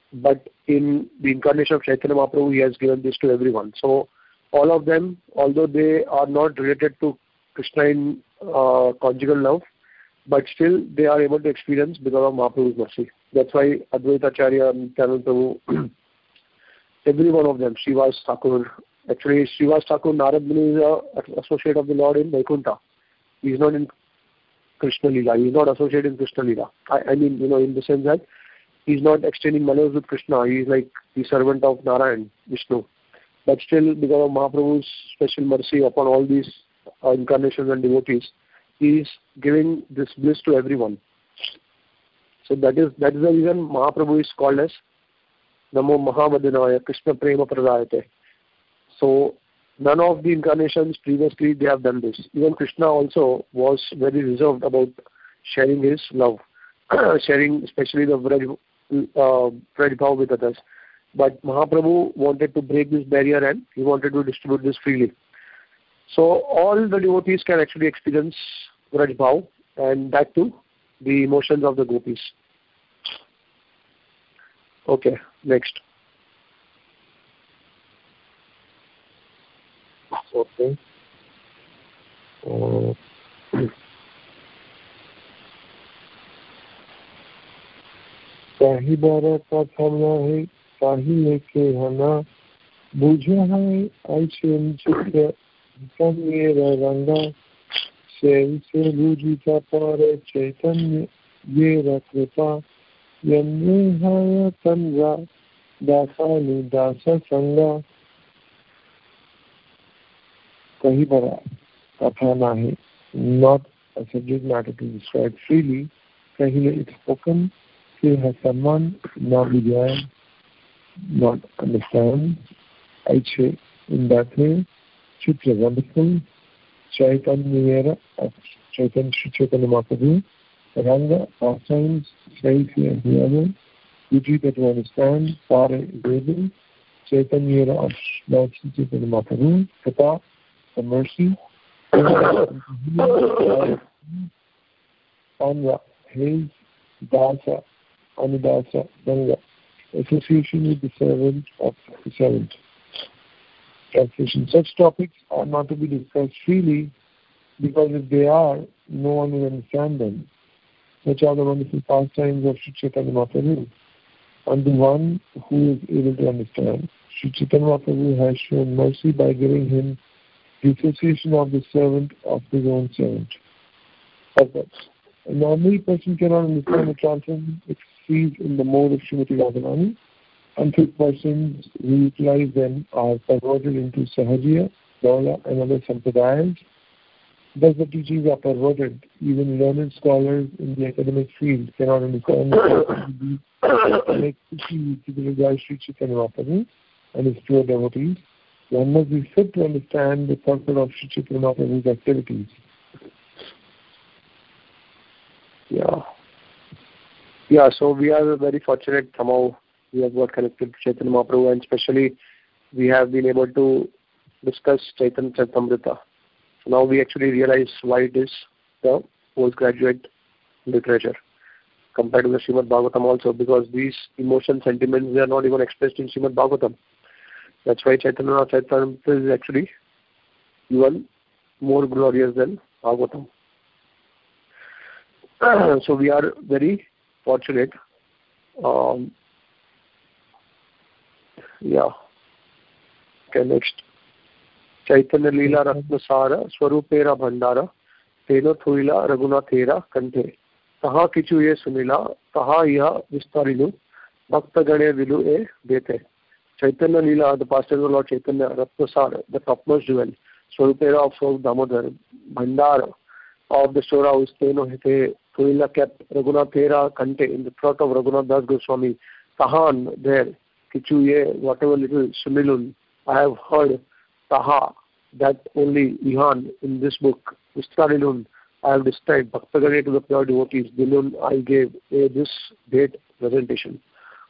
but in the incarnation of Chaitanya Mahaprabhu, he has given this to everyone. So all of them, although they are not related to Krishna in uh, conjugal love, but still they are able to experience because of Mahaprabhu's mercy. That's why Advaita Acharya, Nityananda Prabhu, every one of them, Srivas Thakur, actually Srivas Thakur, Narad Muni is an associate of the Lord in Vaikuntha. He is not in Krishna Lila. He is not associated in Krishna Lila. I, I mean, you know, in the sense that he is not exchanging manas with Krishna. He is like the servant of Narayan, Vishnu. But still, because of Mahaprabhu's special mercy upon all these uh, incarnations and devotees, he is giving this bliss to everyone. So that is that is the reason Mahaprabhu is called as Namo Mahavadinaya, Krishna Prema Pradayate. So none of the incarnations previously they have done this. Even Krishna also was very reserved about sharing his love, sharing especially the Vraj, uh, Vraj Bhav with others. But Mahaprabhu wanted to break this barrier and he wanted to distribute this freely. So all the devotees can actually experience Vraj Bhav, and that too, the emotions of the gopis. Okay, next. Okay. Uh, काही बारा का थमना है काही लेके हना बुझा है ऐसे चित्र कन्ये रंगा से से बुझिता पारे चैतन्य ये रकृपा यन्ने है तन्वा दासानु दासा संगा काही बारा कथा ना है not a subject matter to describe freely. Kahile it's spoken, he has someone not began, not understand. Aiche in that way, Chitra wonderful, Chaitanya of Chaitanya Sri Chaitanya Mahaprabhu, Ranga, pastimes, says here and whoever, beauty that you understand, Pare is able, Chaitanya of Lord Sri Chaitanya Mahaprabhu, Kata, the mercy, Anra, his, Dasa, Anudasa, Ganga, association with the servant of the servant. Translation. Such topics are not to be discussed freely because if they are, no one will understand them. Such are the wonderful pastimes of Sri Chaitanya Mahaprabhu, and the one who is able to understand. Sri Chaitanya Mahaprabhu has shown mercy by giving him the association of the servant of his own servant. Perfect. A normal person cannot understand the translation exceeds in the mode of Srimati Radharani, until persons who utilize them are perverted into Sahajiya, Daula and other Sampradayas. Thus the teachings are perverted. Even learned scholars in the academic field cannot understand the teachings to the Jai Sri Chaitanya Mahaprabhu and his pure devotees. One must be fit to understand the purpose of Sri Chaitanya Mahaprabhu's activities. Yeah. Yeah, so we are very fortunate somehow we have got connected to Chaitanya Mahaprabhu, and especially we have been able to discuss Chaitanya Charitamrita. So now we actually realize why it is the postgraduate literature compared to the Srimad Bhagavatam also, because these emotion sentiments, they are not even expressed in Srimad Bhagavatam. That's why Chaitanya Charitamrita is actually even more glorious than Bhagavatam. So we are very fortunate. Um, yeah. Okay, next. Chaitanya Leela Ratnasara Swarupera Bhandara Teno Thuila Raghunathera Kante Taha Kichu Ye Sunila Taha Iha Vistarinu Bhakta Gane Vilu E Dete. Chaitanya Leela, the pastors of Lord Chaitanya, Ratnasara, the topmost jewel, Swarupera of Swarup Damodar, Bhandara of the storehouse, Teno Hite Thuila kept Raghunathera Kante in the throat of Raghunath Das Goswami. Tahan there, Kichu Ye, whatever little Sunilun, I have heard Taha, that only Ihan in this book, Vistarilun, I have described Bhaktagane to the pure devotees. Dilun, I gave a this date presentation.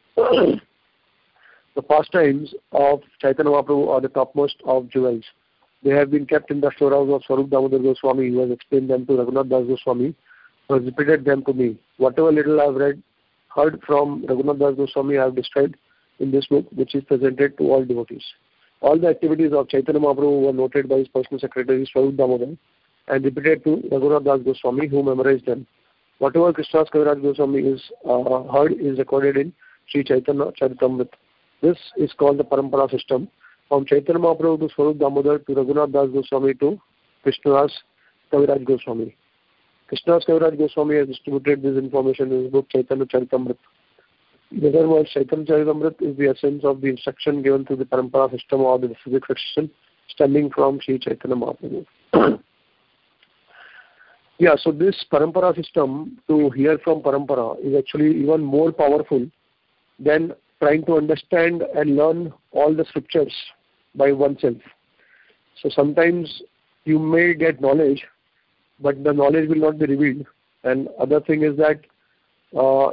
The pastimes of Chaitanya Mahaprabhu are the topmost of jewels. They have been kept in the storehouse of Swarup Damodar Goswami, who has explained them to Raghunath Das Goswami, who has repeated them to me. Whatever little I have read, heard from Raghunath Das Goswami I have described in this book, which is presented to all devotees. All the activities of Chaitanya Mahaprabhu were noted by his personal secretary Swarup Damodar and repeated to Raghunath Das Goswami, who memorized them. Whatever Krishnadas Kaviraj Goswami is uh, heard is recorded in Sri Chaitanya Charitamrita. This is called the Parampara system, from Chaitanya Mahaprabhu to Swarup Damodar to Raghunath Das Goswami to Krishnadas Kaviraj Goswami. Krishnadas Kaviraj Goswami has distributed this information in his book Chaitanya Charitamrita. In other words, Chaitanya Charitamrita is the essence of the instruction given through the Parampara system or the physics section stemming from Sri Chaitanya Mahaprabhu. Yeah, so this Parampara system, to hear from Parampara, is actually even more powerful than trying to understand and learn all the scriptures by oneself. So sometimes you may get knowledge, but the knowledge will not be revealed. And other thing is that uh,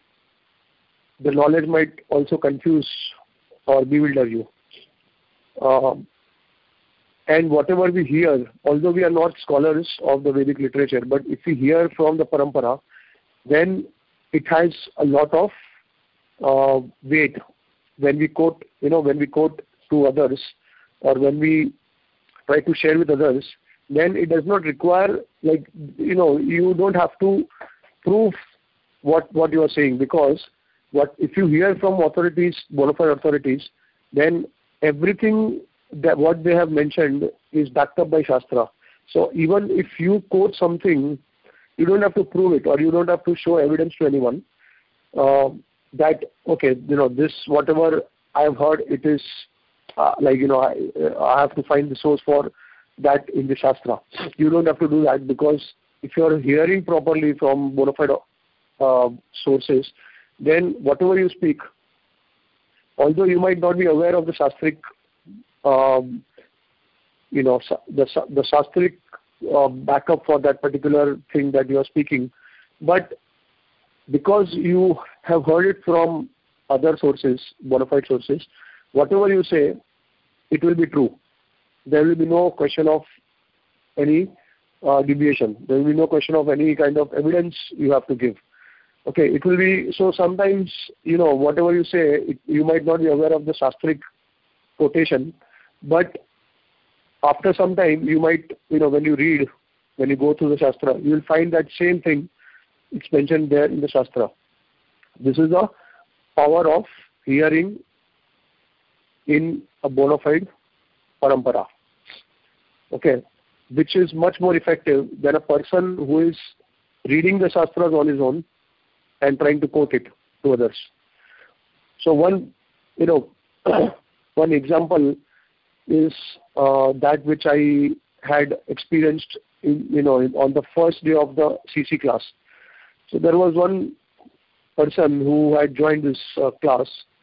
the knowledge might also confuse or bewilder you. Uh, and whatever we hear, although we are not scholars of the Vedic literature, but if we hear from the Parampara, then it has a lot of uh, weight. When we quote, you know, when we quote to others, or when we try to share with others, then it does not require, like, you know, you don't have to prove what what you are saying, because what if you hear from authorities, bona fide authorities, then everything that what they have mentioned is backed up by Shastra. So even if you quote something, you don't have to prove it, or you don't have to show evidence to anyone uh, that, okay, you know, this, whatever I have heard, it is uh, like, you know, I, I have to find the source for that in the Shastra. You don't have to do that, because if you are hearing properly from bona fide uh, sources, then whatever you speak, although you might not be aware of the Shastric, um, you know, the, the Shastric uh, backup for that particular thing that you are speaking, but because you have heard it from other sources, bona fide sources, whatever you say, it will be true. There will be no question of any uh, deviation. There will be no question of any kind of evidence you have to give. Okay, it will be, so sometimes, you know, whatever you say, it, you might not be aware of the Shastric quotation, but after some time, you might, you know, when you read, when you go through the Shastra, you will find that same thing, it's mentioned there in the Shastra. This is the power of hearing in a bona fide parampara. Okay, which is much more effective than a person who is reading the Shastras on his own and trying to quote it to others. So one, you know, one example is uh, that which I had experienced, in, you know, on the first day of the C C class. So there was one person who had joined this uh, class,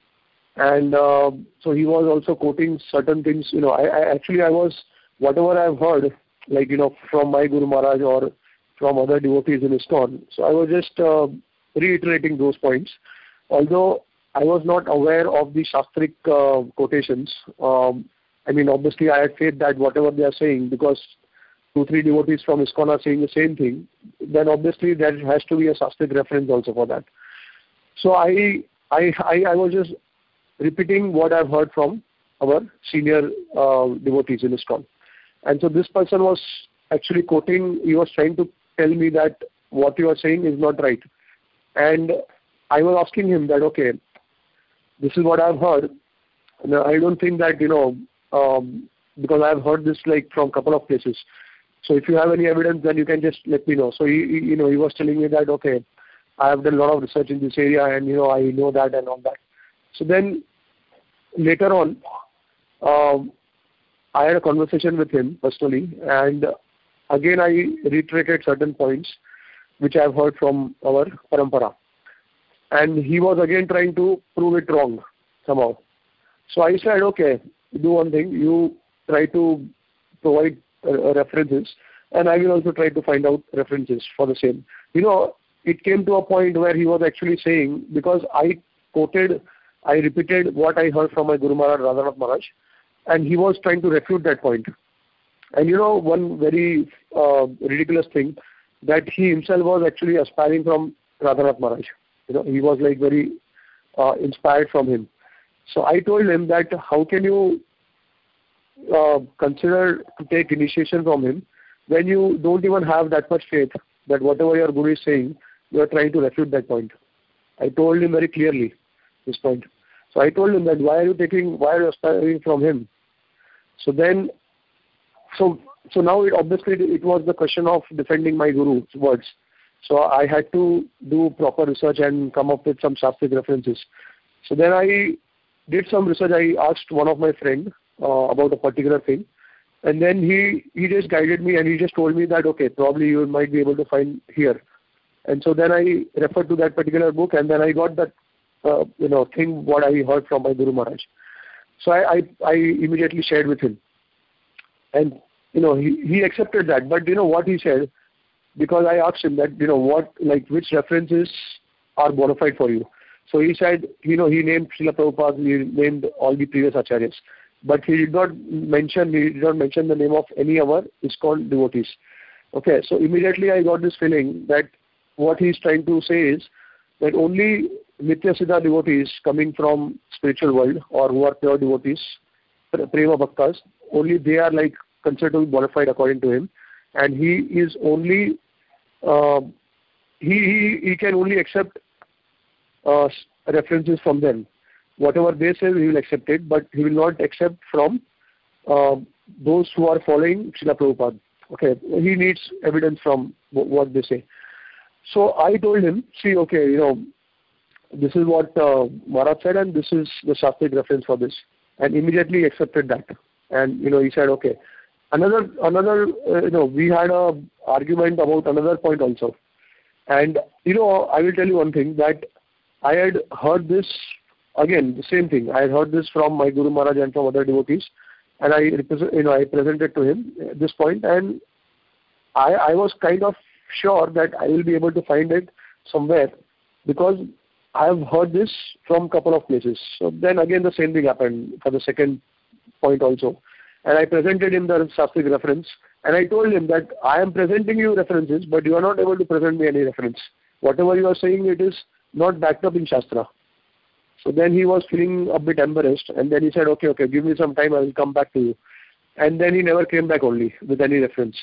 and uh, so he was also quoting certain things. You know, I, I actually I was, whatever I've heard, like, you know, from my Guru Maharaj or from other devotees in ISKCON. So I was just uh, reiterating those points, although I was not aware of the Shastric uh, quotations. Um, I mean, obviously I had faith that whatever they are saying, because two, three devotees from ISKCON are saying the same thing, then obviously there has to be a Shastric reference also for that. So I, I, I, I was just repeating what I've heard from our senior uh, devotees in ISKCON. And so this person was actually quoting, he was trying to tell me that what you are saying is not right. And I was asking him that, okay, this is what I've heard. And I don't think that, you know, um, because I've heard this like from a couple of places. So if you have any evidence, then you can just let me know. So, he, he, you know, he was telling me that, okay, I have done a lot of research in this area and, you know, I know that and all that. So then later on, um, I had a conversation with him personally, and again I reiterated certain points which I have heard from our parampara. And he was again trying to prove it wrong somehow. So I said, okay, do one thing, you try to provide uh, references, and I will also try to find out references for the same. You know, it came to a point where he was actually saying, because I quoted, I repeated what I heard from my Guru Maharaj, Radhanath Maharaj, and he was trying to refute that point. And you know, one very uh, ridiculous thing, that he himself was actually aspiring from Radhanath Maharaj. You know, he was like very uh, inspired from him. So I told him that how can you uh, consider to take initiation from him when you don't even have that much faith that whatever your guru is saying, you are trying to refute that point. I told him very clearly this point. So I told him that why are you taking, why are you aspiring from him? So then, so so now it obviously it was the question of defending my guru's words. So I had to do proper research and come up with some Shastric references. So then I did some research. I asked one of my friends uh, about a particular thing, and then he he just guided me and he just told me that okay, probably you might be able to find here. And so then I referred to that particular book, and then I got that uh, you know thing what I heard from my Guru Maharaj. So I, I I immediately shared with him, and you know he he accepted that. But you know what he said, because I asked him that you know what like which references are bona fide for you. So he said, you know, he named Srila Prabhupada, he named all the previous acharyas, but he did not mention, he did not mention the name of any other ISKCON devotees. Okay, so immediately I got this feeling that what he is trying to say is that only Nitya Siddha devotees coming from spiritual world or who are pure devotees, Prema Bhaktas, only they are like considered to be bona fide according to him, and he is only, uh, he, he, he can only accept Uh, references from them. Whatever they say, he will accept it, but he will not accept from uh, those who are following Srila Prabhupada. Okay, he needs evidence from w- what they say. So I told him, see, okay, you know, this is what uh, Maharaj said, and this is the Shastric reference for this, and immediately accepted that. And you know, he said, okay. Another, another, uh, you know, we had a argument about another point also, and you know, I will tell you one thing that. I had heard this, again, the same thing. I had heard this from my Guru Maharaj and from other devotees, and I, you know, I presented to him at this point, and I, I was kind of sure that I will be able to find it somewhere because I have heard this from a couple of places. So then again, the same thing happened for the second point also. And I presented him the Shastric reference, and I told him that I am presenting you references, but you are not able to present me any reference. Whatever you are saying, it is not backed up in Shastra. So then he was feeling a bit embarrassed, and then he said, okay, okay, give me some time, I will come back to you. And then he never came back only with any reference.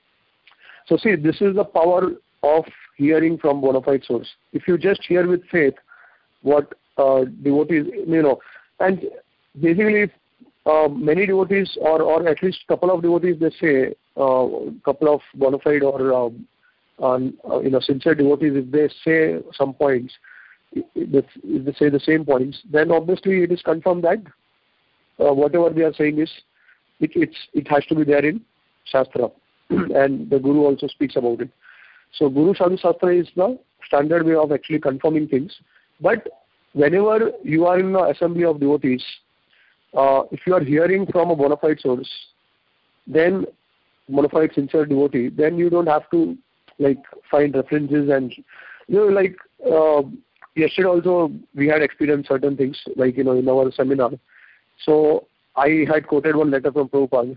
So see, this is the power of hearing from bona fide source. If you just hear with faith what uh, devotees, you know, and basically uh, many devotees or, or at least couple of devotees, they say, uh, couple of bona fide or uh, Um, uh, you know, sincere devotees, if they say some points, if they say the same points, then obviously it is confirmed that uh, whatever they are saying is, it, it's, it has to be there in Shastra, and the Guru also speaks about it. So Guru Sadhu Shastra is the standard way of actually confirming things. But whenever you are in an assembly of devotees, uh, if you are hearing from a bona fide source, then bona fide sincere devotee, then you don't have to like find references and you know like uh, yesterday also we had experienced certain things like you know in our seminar. So I had quoted one letter from Prabhupada,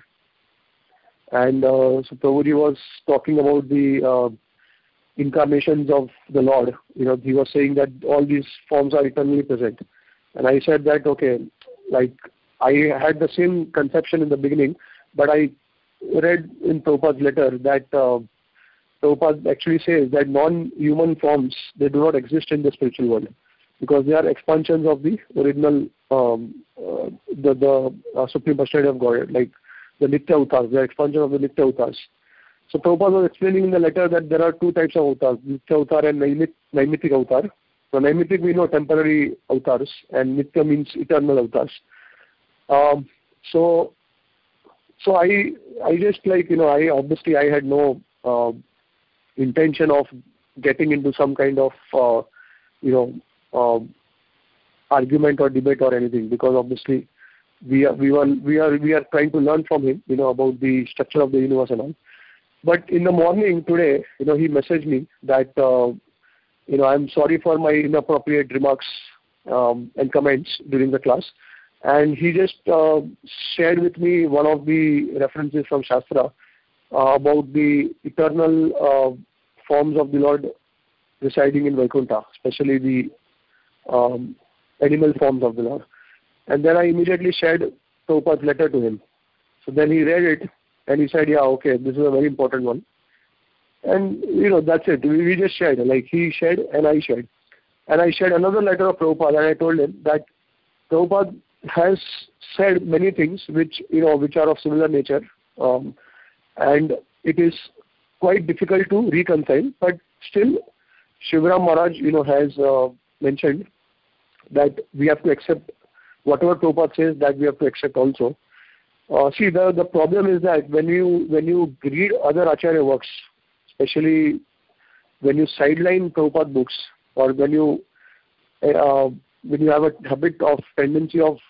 and uh, so Prabhuji was talking about the uh, incarnations of the Lord. You know, he was saying that all these forms are eternally present, and I said that okay, like I had the same conception in the beginning, but I read in Prabhupada's letter that. Uh, Prabhupada actually says that non-human forms, they do not exist in the spiritual world because they are expansions of the original, um, uh, the, the uh, Supreme Personality of Godhead, like the Nitya Avatars, they are expansion of the Nitya Avatars. So Prabhupada was explaining in the letter that there are two types of avatars, Nitya Avatar and Naimitic Avatar. So Naimitic we know temporary avatars, and Nitya means eternal avatars. Um, so, so I, I just like, you know, I obviously I had no uh, intention of getting into some kind of uh, you know uh, argument or debate or anything, because obviously we are we are we are we are trying to learn from him, you know, about the structure of the universe and all. But in the morning today, you know, he messaged me that uh, you know I'm sorry for my inappropriate remarks um, and comments during the class, and he just uh, shared with me one of the references from Shastra uh, about the eternal uh, forms of the Lord residing in Vaikuntha, especially the um, animal forms of the Lord. And then I immediately shared Prabhupada's letter to him. So then he read it and he said, yeah, okay, this is a very important one. And, you know, that's it. We, we just shared. Like, he shared and I shared. And I shared another letter of Prabhupada, and I told him that Prabhupada has said many things which, you know, which are of similar nature. Um, and it is quite difficult to reconcile. But still, Shivaram Maharaj, you know, has uh, mentioned that we have to accept whatever Prabhupada says, that we have to accept also. Uh, see, the, the problem is that when you when you read other Acharya works, especially when you sideline Prabhupada books, or when you uh, when you have a habit of tendency of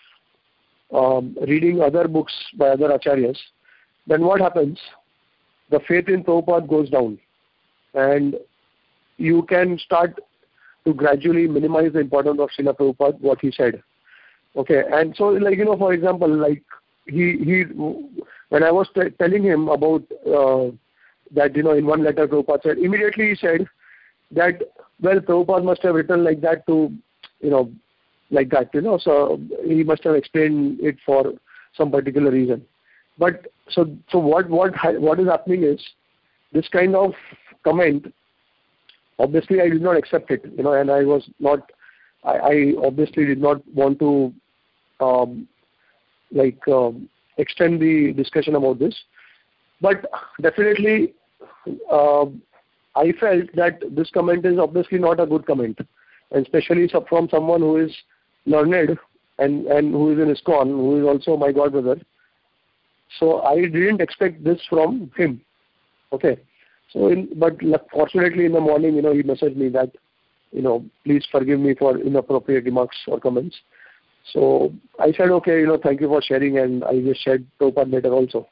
um, reading other books by other Acharyas, then what happens? The faith in Prabhupada goes down, and you can start to gradually minimize the importance of Srila Prabhupada, what he said. Okay, and so, like, you know, for example, like, he, he when I was t- telling him about uh, that, you know, in one letter Prabhupada said, immediately he said that, well, Prabhupada must have written like that to, you know, like that, you know, so he must have explained it for some particular reason. But, so so what, what, what is happening is, this kind of comment, obviously I did not accept it, you know, and I was not, I, I obviously did not want to, um, like, um, extend the discussion about this. But definitely, uh, I felt that this comment is obviously not a good comment, and especially from someone who is learned and, and who is in ISKCON, who is also my god brother. So I didn't expect this from him. Okay. So, in, but fortunately in the morning, you know, he messaged me that, you know, please forgive me for inappropriate remarks or comments. So I said, okay, you know, thank you for sharing, and I just shared Prabhupada letter also.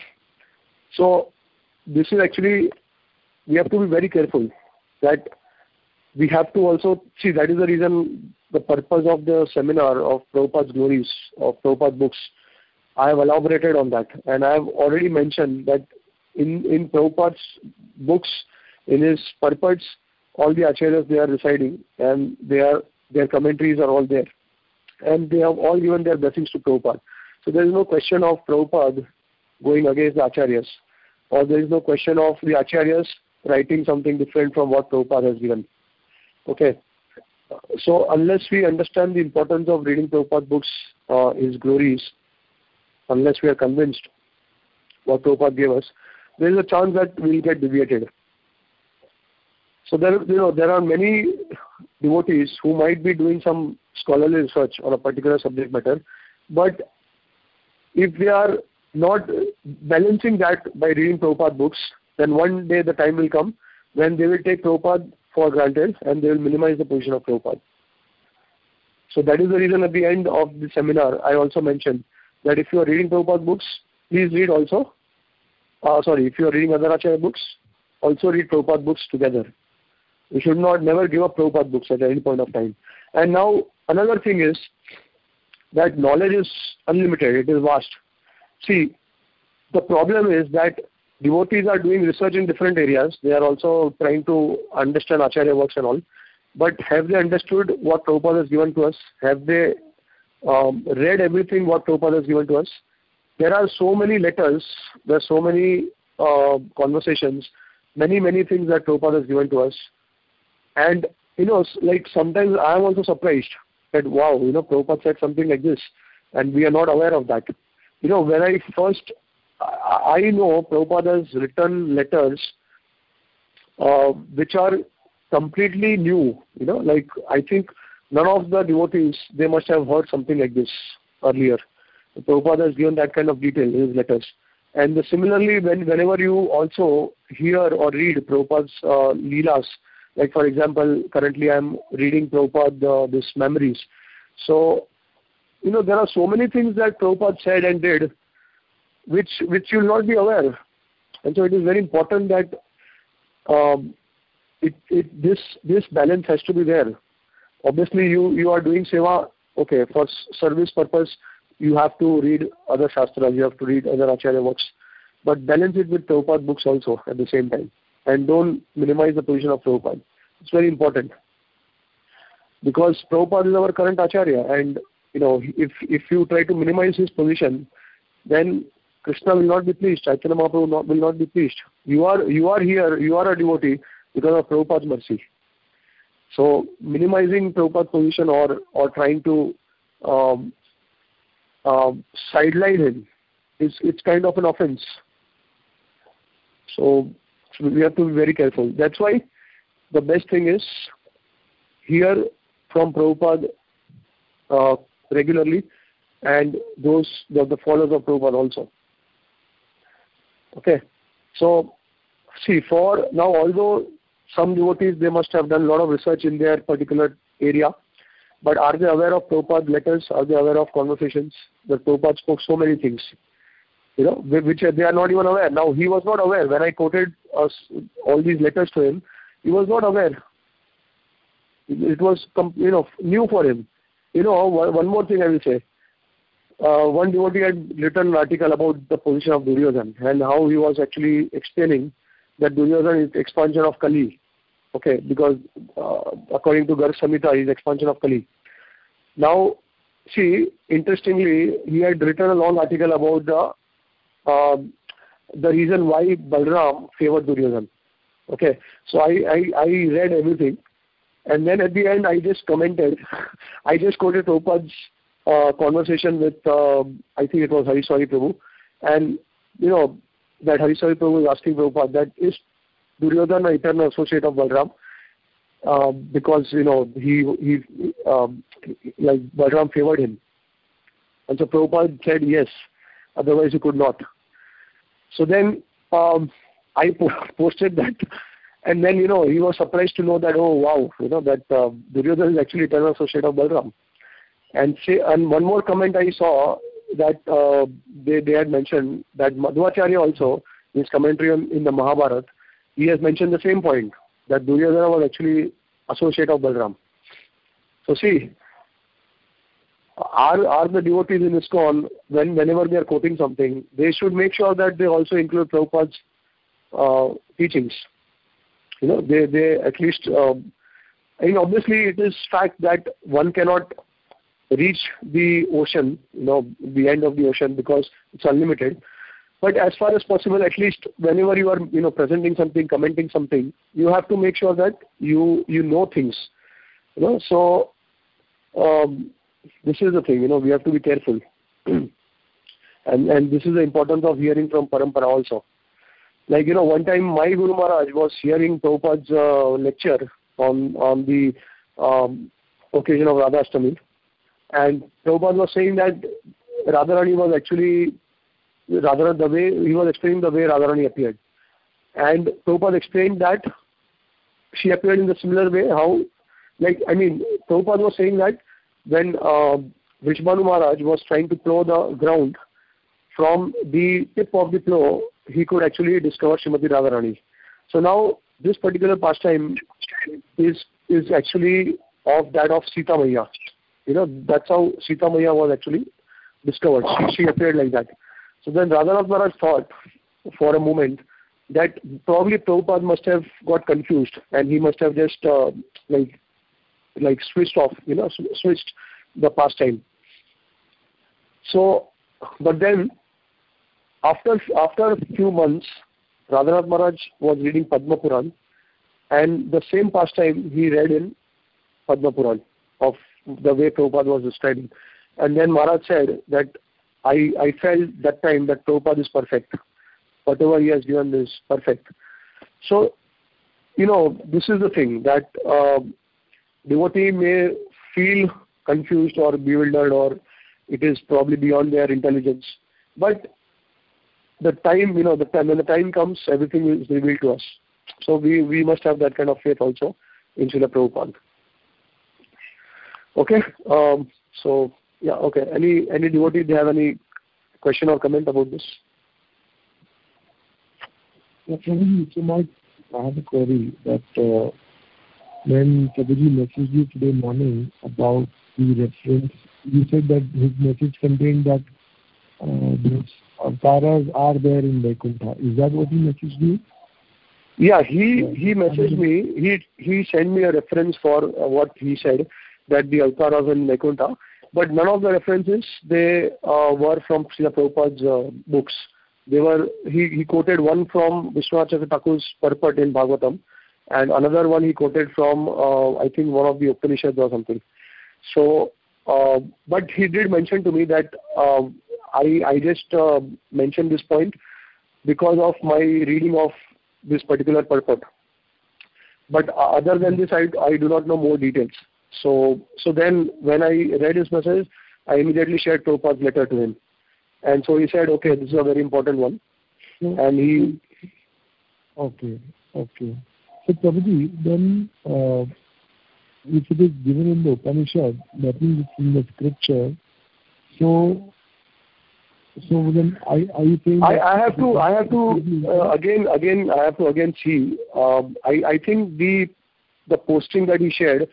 So this is actually, we have to be very careful that we have to also, see, that is the reason, the purpose of the seminar of Prabhupada's glories, of Prabhupada books. I have elaborated on that, and I have already mentioned that in, in Prabhupada's books, in his purports, all the acharyas, they are residing, and they are, their commentaries are all there. And they have all given their blessings to Prabhupada. So there is no question of Prabhupada going against the acharyas, or there is no question of the acharyas writing something different from what Prabhupada has given. Okay. So unless we understand the importance of reading Prabhupada books, uh, his glories, unless we are convinced what Prabhupada gave us, there is a chance that we will get deviated. So there, you know, there are many devotees who might be doing some scholarly research on a particular subject matter, but if they are not balancing that by reading Prabhupada books, then one day the time will come when they will take Prabhupada for granted and they will minimize the position of Prabhupada. So that is the reason at the end of the seminar I also mentioned that if you are reading Prabhupada books, please read also, uh, sorry, if you are reading other Acharya books, also read Prabhupada books together. We should not never give up Prabhupada books at any point of time. And now another thing is that knowledge is unlimited, it is vast. See, the problem is that devotees are doing research in different areas. They are also trying to understand Acharya works and all. But have they understood what Prabhupada has given to us? Have they um, read everything what Prabhupada has given to us? There are so many letters, there are so many uh, conversations, many, many things that Prabhupada has given to us. And, you know, like sometimes I am also surprised that, wow, you know, Prabhupada said something like this, and we are not aware of that. You know, when I first, I, I know Prabhupada has written letters uh, which are completely new, you know, like I think none of the devotees, they must have heard something like this earlier. Prabhupada has given that kind of detail in his letters. And the, similarly, when whenever you also hear or read Prabhupada's uh, Leelas, like for example, currently I am reading Prabhupada, uh, this Memories. So, you know, there are so many things that Prabhupada said and did, which which you will not be aware. And so it is very important that um, it, it this this balance has to be there. Obviously, you, you are doing seva, okay, for service purpose, you have to read other shastras, you have to read other Acharya works, but balance it with Prabhupada books also at the same time. And don't minimize the position of Prabhupada. It's very important. Because Prabhupada is our current Acharya, and you know, if if you try to minimize his position, then Krishna will not be pleased. Chaitanya Mahaprabhu will not, will not be pleased. You are you are here, you are a devotee because of Prabhupada's mercy. So minimizing Prabhupada's position or or trying to um, um, sideline him is it's kind of an offense. So, so we have to be very careful. That's why the best thing is hear from Prabhupada uh, regularly, and those the, the followers of Prabhupada also. Okay, so see, for now, although some devotees, they must have done a lot of research in their particular area, but are they aware of Prabhupada's letters? Are they aware of conversations that Prabhupada spoke so many things, you know, which they are not even aware. Now, he was not aware. When I quoted uh, all these letters to him, he was not aware. It was, you know, new for him. You know, one more thing I will say. Uh, one devotee had written an article about the position of Duryodhana and how he was actually explaining that Duryodhana is expansion of Kali. Okay, because uh, according to Garg Samhita, he is expansion of Kali. Now, see, interestingly, he had written a long article about the uh, the reason why Balram favored Duryodhana. Okay, so I, I, I read everything, and then at the end I just commented. I just quoted Prabhupada's uh, conversation with, uh, I think it was Hariswari Prabhu, and you know, that Hariswari Prabhu is asking Prabhupada that is Duryodhana an eternal associate of Balram, uh, because you know he he um, like Balram favored him, and so Prabhupada said yes, otherwise he could not. So then um, I po- posted that, and then you know he was surprised to know that, oh wow, you know that uh, Duryodhana is actually eternal associate of Balram. And say, and one more comment I saw that uh, they they had mentioned that Madhvacharya also, in his commentary on, in the Mahabharata, he has mentioned the same point, that Duryodhana was actually associate of Balram. So see, are are the devotees in ISKCON, when whenever they are quoting something, they should make sure that they also include Prabhupada's uh, teachings. You know, they they at least. Uh, I mean, obviously, it is fact that one cannot reach the ocean, you know, the end of the ocean, because it's unlimited. But as far as possible, at least whenever you are, you know, presenting something, commenting something, you have to make sure that you you know things, you know. So um, this is the thing, you know, we have to be careful, and and this is the importance of hearing from Parampara also. Like, you know, one time my Guru Maharaj was hearing Prabhupada's uh, lecture on on the um, occasion of Radhashtami. And Prabhupada was saying that Radharani was actually, Radharani, the way, he was explaining the way Radharani appeared. And Prabhupada explained that she appeared in the similar way, how, like, I mean, Prabhupada was saying that when uh, Vishbhanu Maharaj was trying to plow the ground, from the tip of the plow, he could actually discover Srimati Radharani. So now, this particular pastime is, is actually of that of Sita Maiya. You know, that's how Sita Maiya was actually discovered. She, she appeared like that. So then Radhanath Maharaj thought for a moment that probably Prabhupada must have got confused and he must have just uh, like like switched off, you know, switched the pastime. So, but then after after a few months, Radhanath Maharaj was reading Padma Puran, and the same pastime he read in Padma Puran of the way Prabhupada was describing. And then Maharaj said that I, I felt that time that Prabhupada is perfect. Whatever he has given is perfect. So, you know, this is the thing, that uh, devotee may feel confused or bewildered, or it is probably beyond their intelligence. But the time, you know, the time, when the time comes, everything is revealed to us. So we, we must have that kind of faith also in Srila Prabhupada. Okay, um, so yeah, okay. Any any devotee, they have any question or comment about this? Yeah, Prabhuji, so my, I have a query that uh, when Prabhuji messaged you today morning about the reference, you said that his message contained that uh, those avtaras are there in Vaikuntha. Is that what he messaged you? Yeah, he he messaged me. He he sent me a reference for uh, what he said, that the avtaras in Vaikuntha, but none of the references they uh, were from Srila Prabhupada's uh, books. They were he, he quoted one from Vishwanath Chakravarti Thakur's purport in Bhagavatam, and another one he quoted from uh, I think one of the Upanishads or something. So, uh, but he did mention to me that uh, I I just uh, mentioned this point because of my reading of this particular purport. But uh, other than this, I I do not know more details. So so then when I read his message, I immediately shared Prabhupada's letter to him. And so he said, okay, this is a very important one. And he... Okay, okay. So Prabhuji, then uh, if it is given in the Upanishad, that means it's in the scripture, so so then I I think I, I have to I have to uh, again again I have to again see. Um, I I think the the posting that he shared,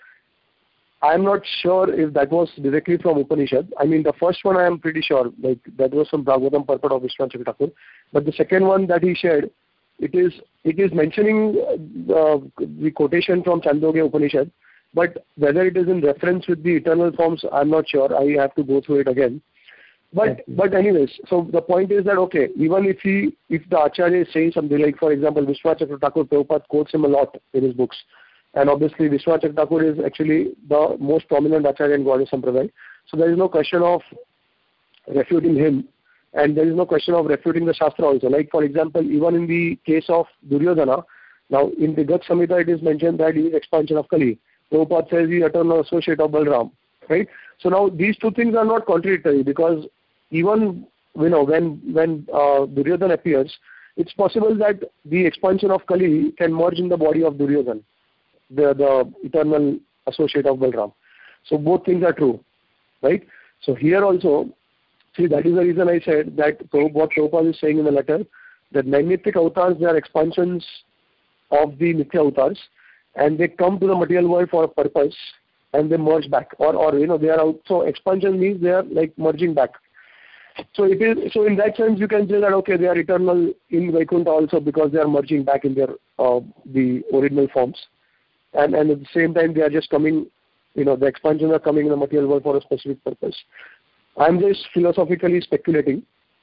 I am not sure if that was directly from Upanishad. I mean, the first one I am pretty sure, like that was from Bhagavatam purport of Vishwanath Chakravarti Thakur. But the second one that he shared, it is it is mentioning uh, the quotation from Chandogya Upanishad. But whether it is in reference with the eternal forms, I am not sure. I have to go through it again. But okay. but anyways, so the point is that okay, even if he if the Acharya is saying something like, for example, Vishwanath Chakravarti Thakur, Prabhupada quotes him a lot in his books. And obviously, Vishwanath Chakravarti Thakur is actually the most prominent Acharya in Gaudiya Sampradaya. So there is no question of refuting him, and there is no question of refuting the Shastra also. Like, for example, even in the case of Duryodhana, now in the Gat Samhita it is mentioned that he is expansion of Kali. Prabhupada says he is eternal associate of Balram, right? So now these two things are not contradictory, because even, you know, when, when uh, Duryodhana appears, it's possible that the expansion of Kali can merge in the body of Duryodhana, the, the eternal associate of Balram. So both things are true, right? So here also, see, that is the reason I said that what Prabhupada is saying in the letter, that Naimittik avatars, they are expansions of the Nitya avatars, and they come to the material world for a purpose, and they merge back, or, or you know, they are out. So expansion means they are like merging back. So it is. So in that sense, you can say that okay, they are eternal in Vaikuntha also, because they are merging back in their uh, the original forms, and and at the same time they are just coming. You know, the expansions are coming in the material world for a specific purpose. I'm just philosophically speculating,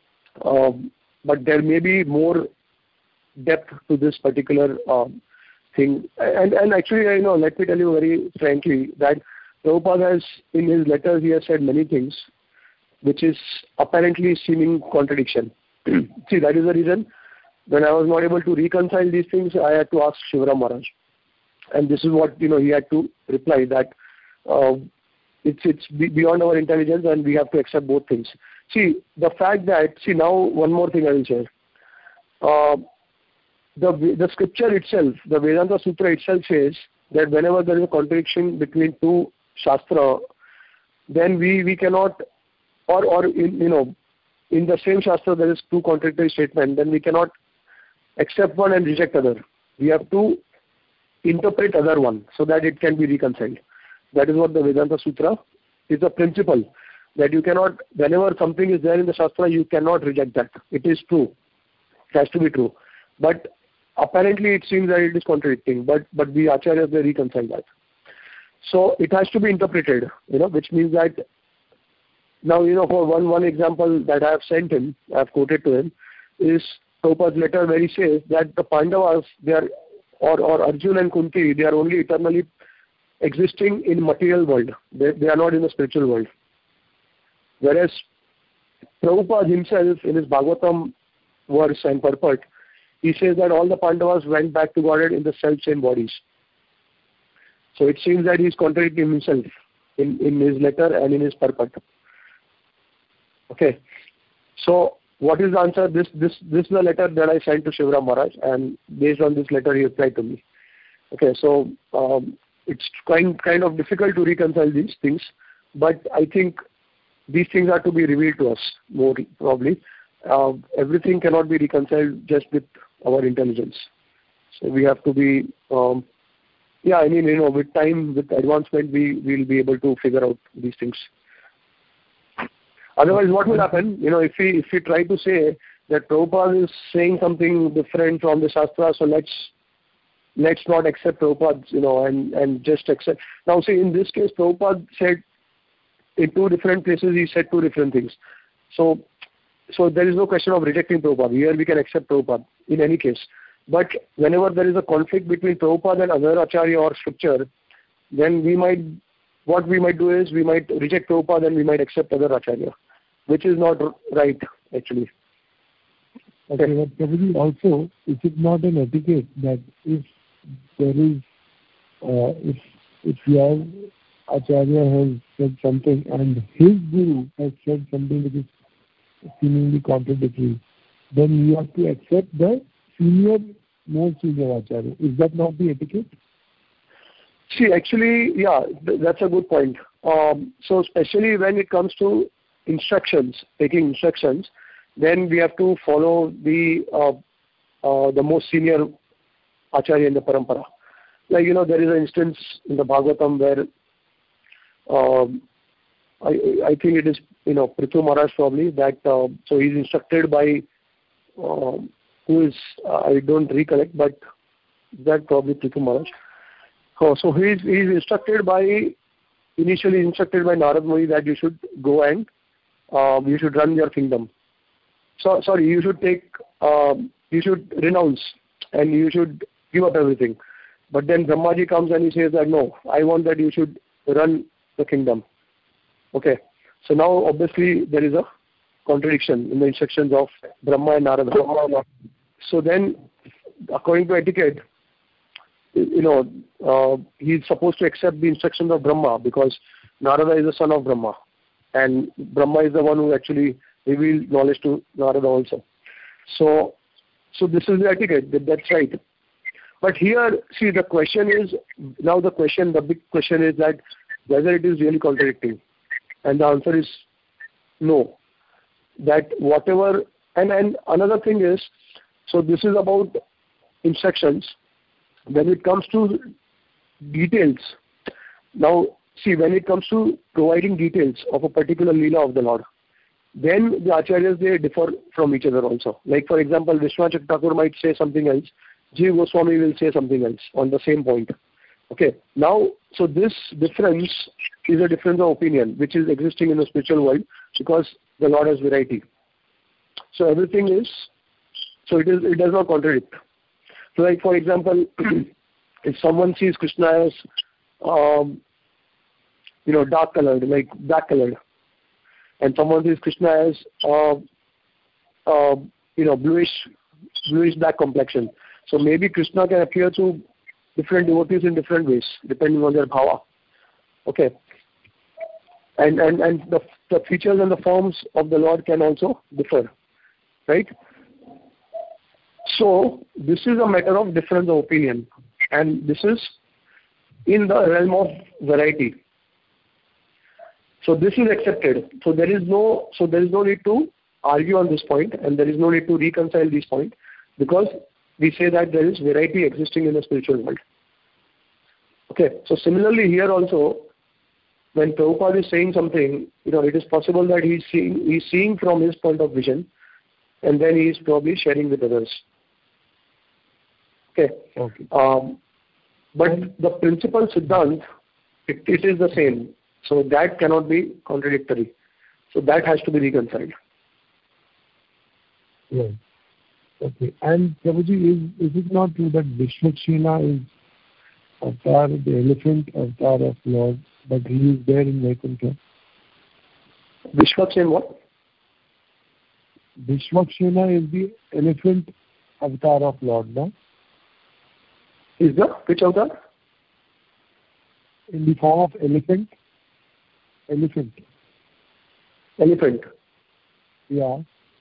um, but there may be more depth to this particular um, thing. And and actually, you know, let me tell you very frankly that Prabhupada has, in his letters, he has said many things which is apparently seeming contradiction. See, that is the reason when I was not able to reconcile these things, I had to ask Shivaram Maharaj. And this is what, you know, he had to reply that uh, it's it's beyond our intelligence and we have to accept both things. See, the fact that, see, now one more thing I will say. Uh, the, the scripture itself, the Vedanta Sutra itself says that whenever there is a contradiction between two Shastra, then we, we cannot Or, or in, you know, in the same Shastra there is two contradictory statements, then we cannot accept one and reject other. We have to interpret other one so that it can be reconciled. That is what the Vedanta Sutra is, a principle that you cannot, whenever something is there in the Shastra, you cannot reject that. It is true. It has to be true. But apparently it seems that it is contradicting, but, but the Acharyas, they reconcile that. So it has to be interpreted, you know, which means that now, you know, for one one example that I have sent him, I have quoted to him, is Prabhupada's letter where he says that the Pandavas, they are, or, or Arjuna and Kunti, they are only eternally existing in material world. They, they are not in the spiritual world. Whereas Prabhupada himself, in his Bhagavatam verse and purport, he says that all the Pandavas went back to Godhead in the self-same bodies. So it seems that he is contradicting himself in, in his letter and in his purport. Okay, so what is the answer? This this this is the letter that I sent to Shivaram Maharaj, and based on this letter he replied to me. Okay, so um, it's kind kind of difficult to reconcile these things, but I think these things are to be revealed to us more probably. Uh, everything cannot be reconciled just with our intelligence. So we have to be, um, yeah, I mean, you know, with time, with advancement, we will be able to figure out these things. Otherwise, what will happen? You know, if we if we try to say that Prabhupada is saying something different from the Shastra, so let's let's not accept Prabhupada, you know, and, and just accept. Now, see, in this case, Prabhupada said, in two different places, he said two different things. So, so there is no question of rejecting Prabhupada. Here we can accept Prabhupada in any case. But whenever there is a conflict between Prabhupada and other Acharya or scripture, then we might, what we might do is we might reject Prabhupada and we might accept other Acharya, which is not right, actually. Okay, but Prabhuji, also, is it not an etiquette that if there is, uh, if if your Acharya has said something and his Guru has said something which is seemingly contradictory, then you have to accept the senior, more senior Acharya. Is that not the etiquette? See, actually, yeah, th- that's a good point. Um, so especially when it comes to instructions, taking instructions, then we have to follow the uh, uh, the most senior Acharya in the parampara. Like, you know, there is an instance in the Bhagavatam where um, I, I think it is, you know, Prithu Maharaj probably, that, uh, so he's instructed by, um, who is, uh, I don't recollect, but that probably Prithu Maharaj. Oh, so he's, he's instructed by, initially instructed by Narad Muni that you should go and uh, you should run your kingdom. So, sorry, you should take, um, you should renounce and you should give up everything. But then Brahmaji comes and he says that, no, I want that you should run the kingdom. Okay. So now, obviously, there is a contradiction in the instructions of Brahma and Narada. So then, according to etiquette, you know, uh, he's supposed to accept the instructions of Brahma because Narada is the son of Brahma. And Brahma is the one who actually revealed knowledge to Narada also. So, so this is the etiquette, that, that's right. But here, see, the question is, now the question, the big question is that whether it is really contradicting. And the answer is no. That whatever, and, and another thing is, so this is about instructions. When it comes to details, now see, when it comes to providing details of a particular Leela of the Lord, then the Acharyas, they differ from each other also. Like, for example, Vishwanath Thakur might say something else, Jiva Goswami will say something else on the same point. Okay, now, so this difference is a difference of opinion which is existing in the spiritual world because the Lord has variety. So everything is, so it is, it does not contradict. So like, for example, if someone sees Krishna as, um, you know, dark colored, like black colored, and someone sees Krishna as, uh, uh, you know, bluish, bluish black complexion. So maybe Krishna can appear to different devotees in different ways, depending on their bhava. Okay. And and, and the, the features and the forms of the Lord can also differ. Right? So this is a matter of difference of opinion. And this is in the realm of variety. So this is accepted. So there is no so there is no need to argue on this point, and there is no need to reconcile this point, because we say that there is variety existing in the spiritual world. Okay, so similarly here also, when Prabhupada is saying something, you know, it is possible that he's seeing he's seeing from his point of vision, and then he is probably sharing with others. Okay. Okay. Um, but the principal Siddhant, it, it is the same. So that cannot be contradictory. So that has to be reconciled. Right. Okay. And Prabhuji, is, is it not true that Vishwakshena is avatar, the elephant avatar of Lord, but he is there in Vaikuntha? Vishwakshena what? Vishwakshena is the elephant avatar of Lord, no? Is the which avatar? In the form of elephant. Elephant. Elephant. Yeah.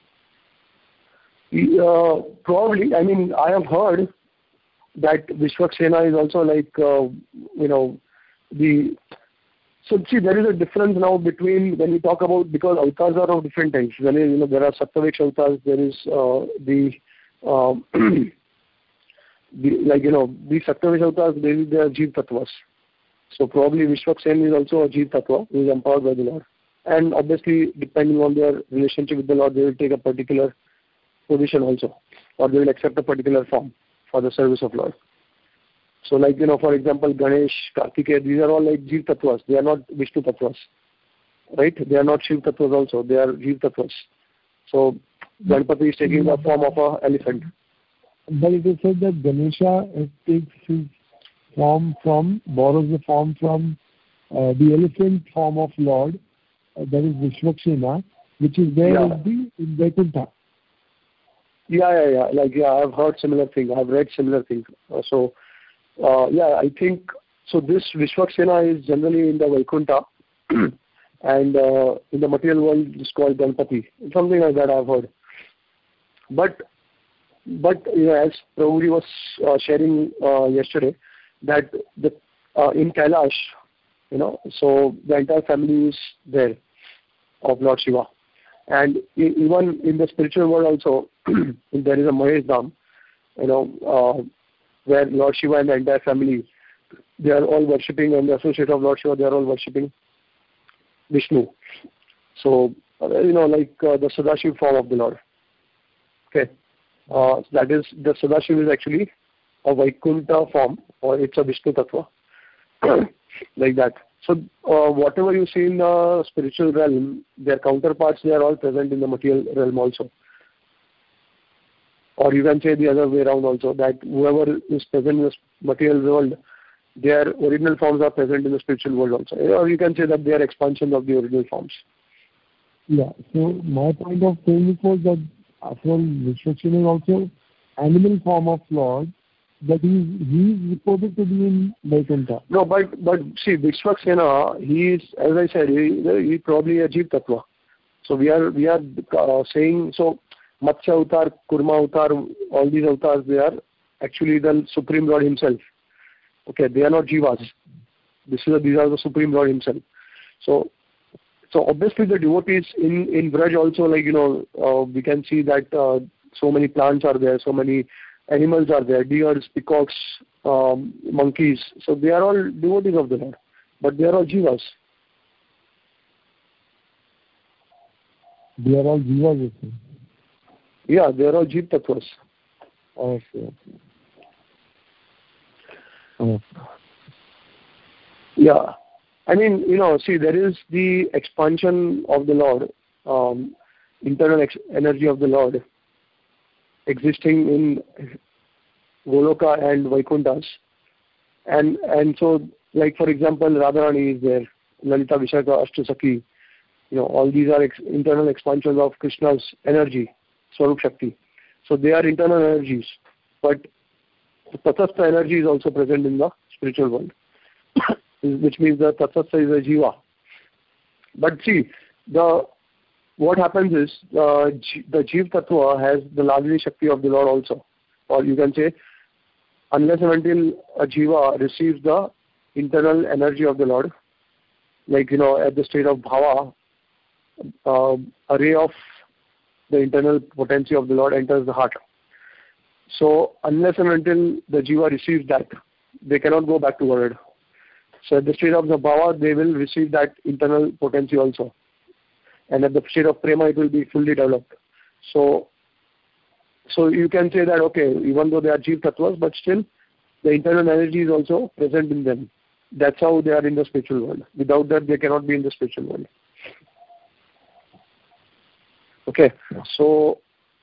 Uh, probably. I mean, I have heard that Vishwakshena is also like, uh, you know, the... So, see, there is a difference now between when we talk about, because avatars are of different types. When, you know, there are Saptaveksha avatars, there is uh, the, uh, the, like, you know, the Saptaveksha avatars, they, they are Jeev Tattvas. So probably Vishwakshena is also a Jeev Tattva who is empowered by the Lord. And obviously, depending on their relationship with the Lord, they will take a particular position also, or they will accept a particular form for the service of Lord. So like, you know, for example, Ganesh, Kartikeya, these are all like Jeev Tattvas. They are not Vishnu Tattvas. Right? They are not Shiv Tattvas also. They are Jeev Tattvas. So Ganpati is taking the form of an elephant. But it is said that Ganesha takes his form from, borrows the form from uh, the elephant form of Lord, uh, that is Vishwakshena, which is there Yeah. in the in Vaikuntha. Yeah, yeah, yeah. Like, yeah, I've heard similar thing. I've read similar thing. Uh, so, uh, yeah, I think, so this Vishwakshena is generally in the Vaikuntha and uh, in the material world it's called Ganpati. Something like that I've heard. But, but you know, as Prabhuji was uh, sharing uh, yesterday, that the uh, in Kailash, you know, so the entire family is there of Lord Shiva. And even in the spiritual world also, there is a Mahesh Dham, you know, uh, where Lord Shiva and the entire family, they are all worshipping, and the associate of Lord Shiva, they are all worshipping Vishnu. So, uh, you know, like uh, the Sadashiv form of the Lord. Okay. Uh, that is, the Sadashiv is actually a Vaikuntha form, or it's a Vishnu Tattva. Like that. So, uh, whatever you see in the spiritual realm, their counterparts, they are all present in the material realm also. Or you can say the other way around also, that whoever is present in the material world, their original forms are present in the spiritual world also. Or you can say that they are expansions of the original forms. Yeah, so my point of saying it was that after all, Vishwakshena is also animal form of Lord, that he he is reported to be in Vaikuntha. No, but but see, Vishwakshena, he is, as I said, he he probably a Jeev Tattva. So we are we are uh, saying, so Matsya Avatar, Kurma Avatar, all these avatars, they are actually the Supreme Lord himself. Okay, they are not Jivas. This is a, these are the Supreme Lord himself. So so obviously the devotees in in Braj also, like, you know, uh, we can see that uh, so many plants are there, so many animals are there, deers, peacocks, um, monkeys. So they are all devotees of the Lord, but they are all Jivas. They are all Jivas, you see. Yeah, they are all Jeev Tattvas. Okay, okay. Okay. Yeah. I mean, you know, see, there is the expansion of the Lord, um, internal ex- energy of the Lord existing in Goloka and Vaikunthas. And and so, like, for example, Radharani is there, Lalita Vishaka, Ashtasakhi, you know, all these are ex- internal expansions of Krishna's energy, Swarup Shakti. So they are internal energies, but the Tathastha energy is also present in the spiritual world, which means the Tathastha is a Jiva. But see, the what happens is uh, the Jeev Tattva has the Lagni Shakti of the Lord also, or you can say, unless and until a Jiva receives the internal energy of the Lord, like, you know, at the state of Bhava, uh, a ray of the internal potency of the Lord enters the heart. So unless and until the Jiva receives that, they cannot go back to world. So at the state of the Bhava, they will receive that internal potency also. And at the state of Prema, it will be fully developed. So so you can say that, okay, even though they are Jeev Tattvas, but still the internal energy is also present in them. That's how they are in the spiritual world. Without that, they cannot be in the spiritual world. Okay, so,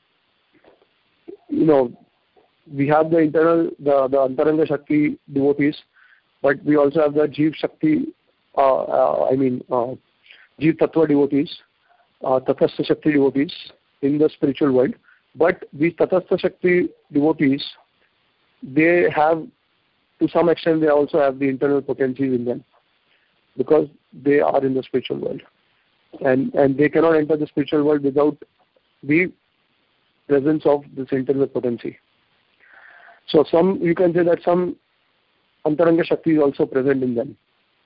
you know, we have the internal, the, the Antaranga Shakti devotees, but we also have the Jeev Shakti, uh, uh, I mean, uh, Jeev Tattva devotees, uh, Tathastha Shakti devotees in the spiritual world. But these Tathastha Shakti devotees, they have, to some extent, they also have the internal potencies in them, because they are in the spiritual world. And and they cannot enter the spiritual world without the presence of this internal potency. So some, you can say that some Antaranga Shakti is also present in them.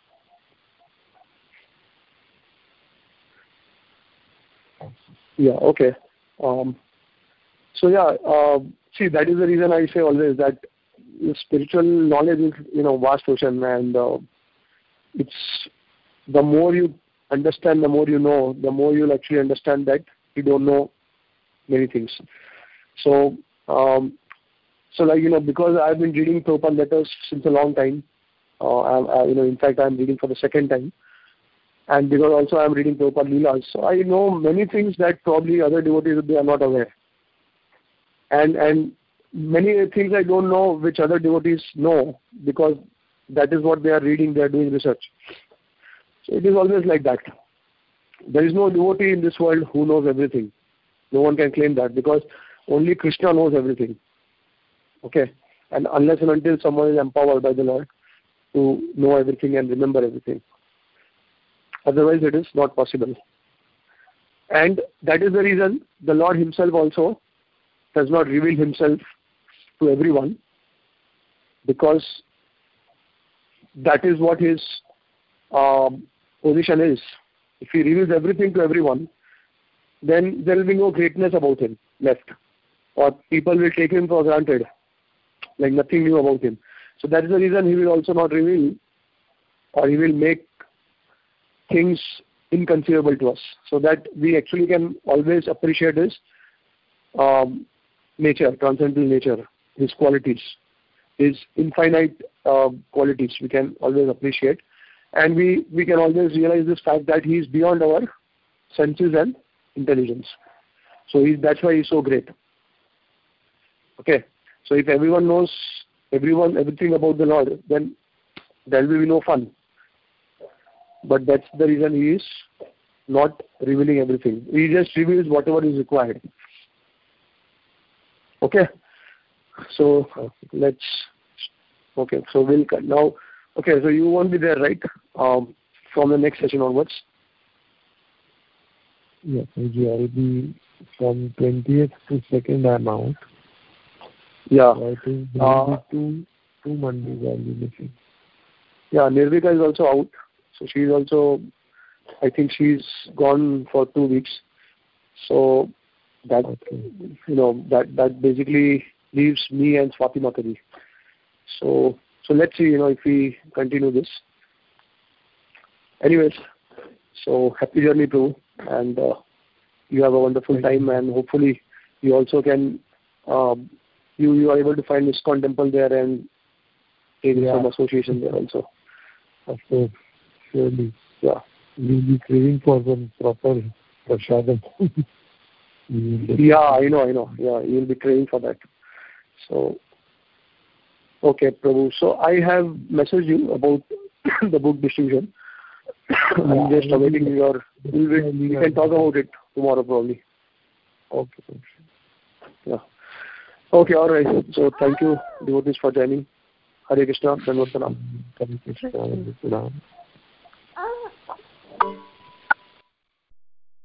Yeah, okay. Um, so yeah, uh, see, that is the reason I say always that spiritual knowledge is, you know, vast ocean, and uh, it's, the more you understand, the more you know, the more you'll actually understand that you don't know many things. So, um, So like, you know, because I've been reading Prabhupada letters since a long time, uh, I, I, you know, in fact, I'm reading for the second time. And because also I'm reading Prabhupada Leelas, so I know many things that probably other devotees they are not aware. And and many things I don't know which other devotees know, because that is what they are reading, they are doing research. So it is always like that. There is no devotee in this world who knows everything. No one can claim that, because only Krishna knows everything. Okay? And unless and until someone is empowered by the Lord to know everything and remember everything. Otherwise it is not possible. And that is the reason the Lord himself also does not reveal himself to everyone, because that is what his um, position is. If he reveals everything to everyone, then there will be no greatness about him left, or people will take him for granted, like nothing new about him. So that is the reason he will also not reveal, or he will make things inconceivable to us, so that we actually can always appreciate his um, nature, transcendental nature, his qualities, his infinite uh, qualities we can always appreciate. And we, we can always realize this fact that he is beyond our senses and intelligence. So he, that's why he is so great. Okay. So if everyone knows everyone everything about the Lord, then there will be no fun. But that's the reason he is not revealing everything. He just reveals whatever is required. Okay. So uh, let's. Okay. So we'll now. Okay. So you won't be there, right? Um, from the next session onwards. Yes, I will be from twentieth to second. I'm out. Yeah. So I think uh, two two Mondays I'll be missing. Yeah, Nirvika is also out. So she's also, I think she's gone for two weeks. So that, okay. you know, that, that basically leaves me and Swati Makari. So, so let's see, you know, if we continue this. Anyways, so happy journey, Prabhu, and uh, you have a wonderful time, and hopefully you also can, um, you, you are able to find ISKCON temple there and take yeah. some association there also. Of course. Surely. Yeah. We'll be craving for some proper prashadam. Yeah, I know, I know. Yeah, you'll be craving for that. So, okay, Prabhu. So I have messaged you about the book distribution. I'm yeah, just awaiting your. We'll, we can talk about it tomorrow probably. Okay. Yeah. Okay, all right. So thank you, devotees, for joining. Hare Krishna, Dandavat Pranam. Hare Krishna, Hare Krishna.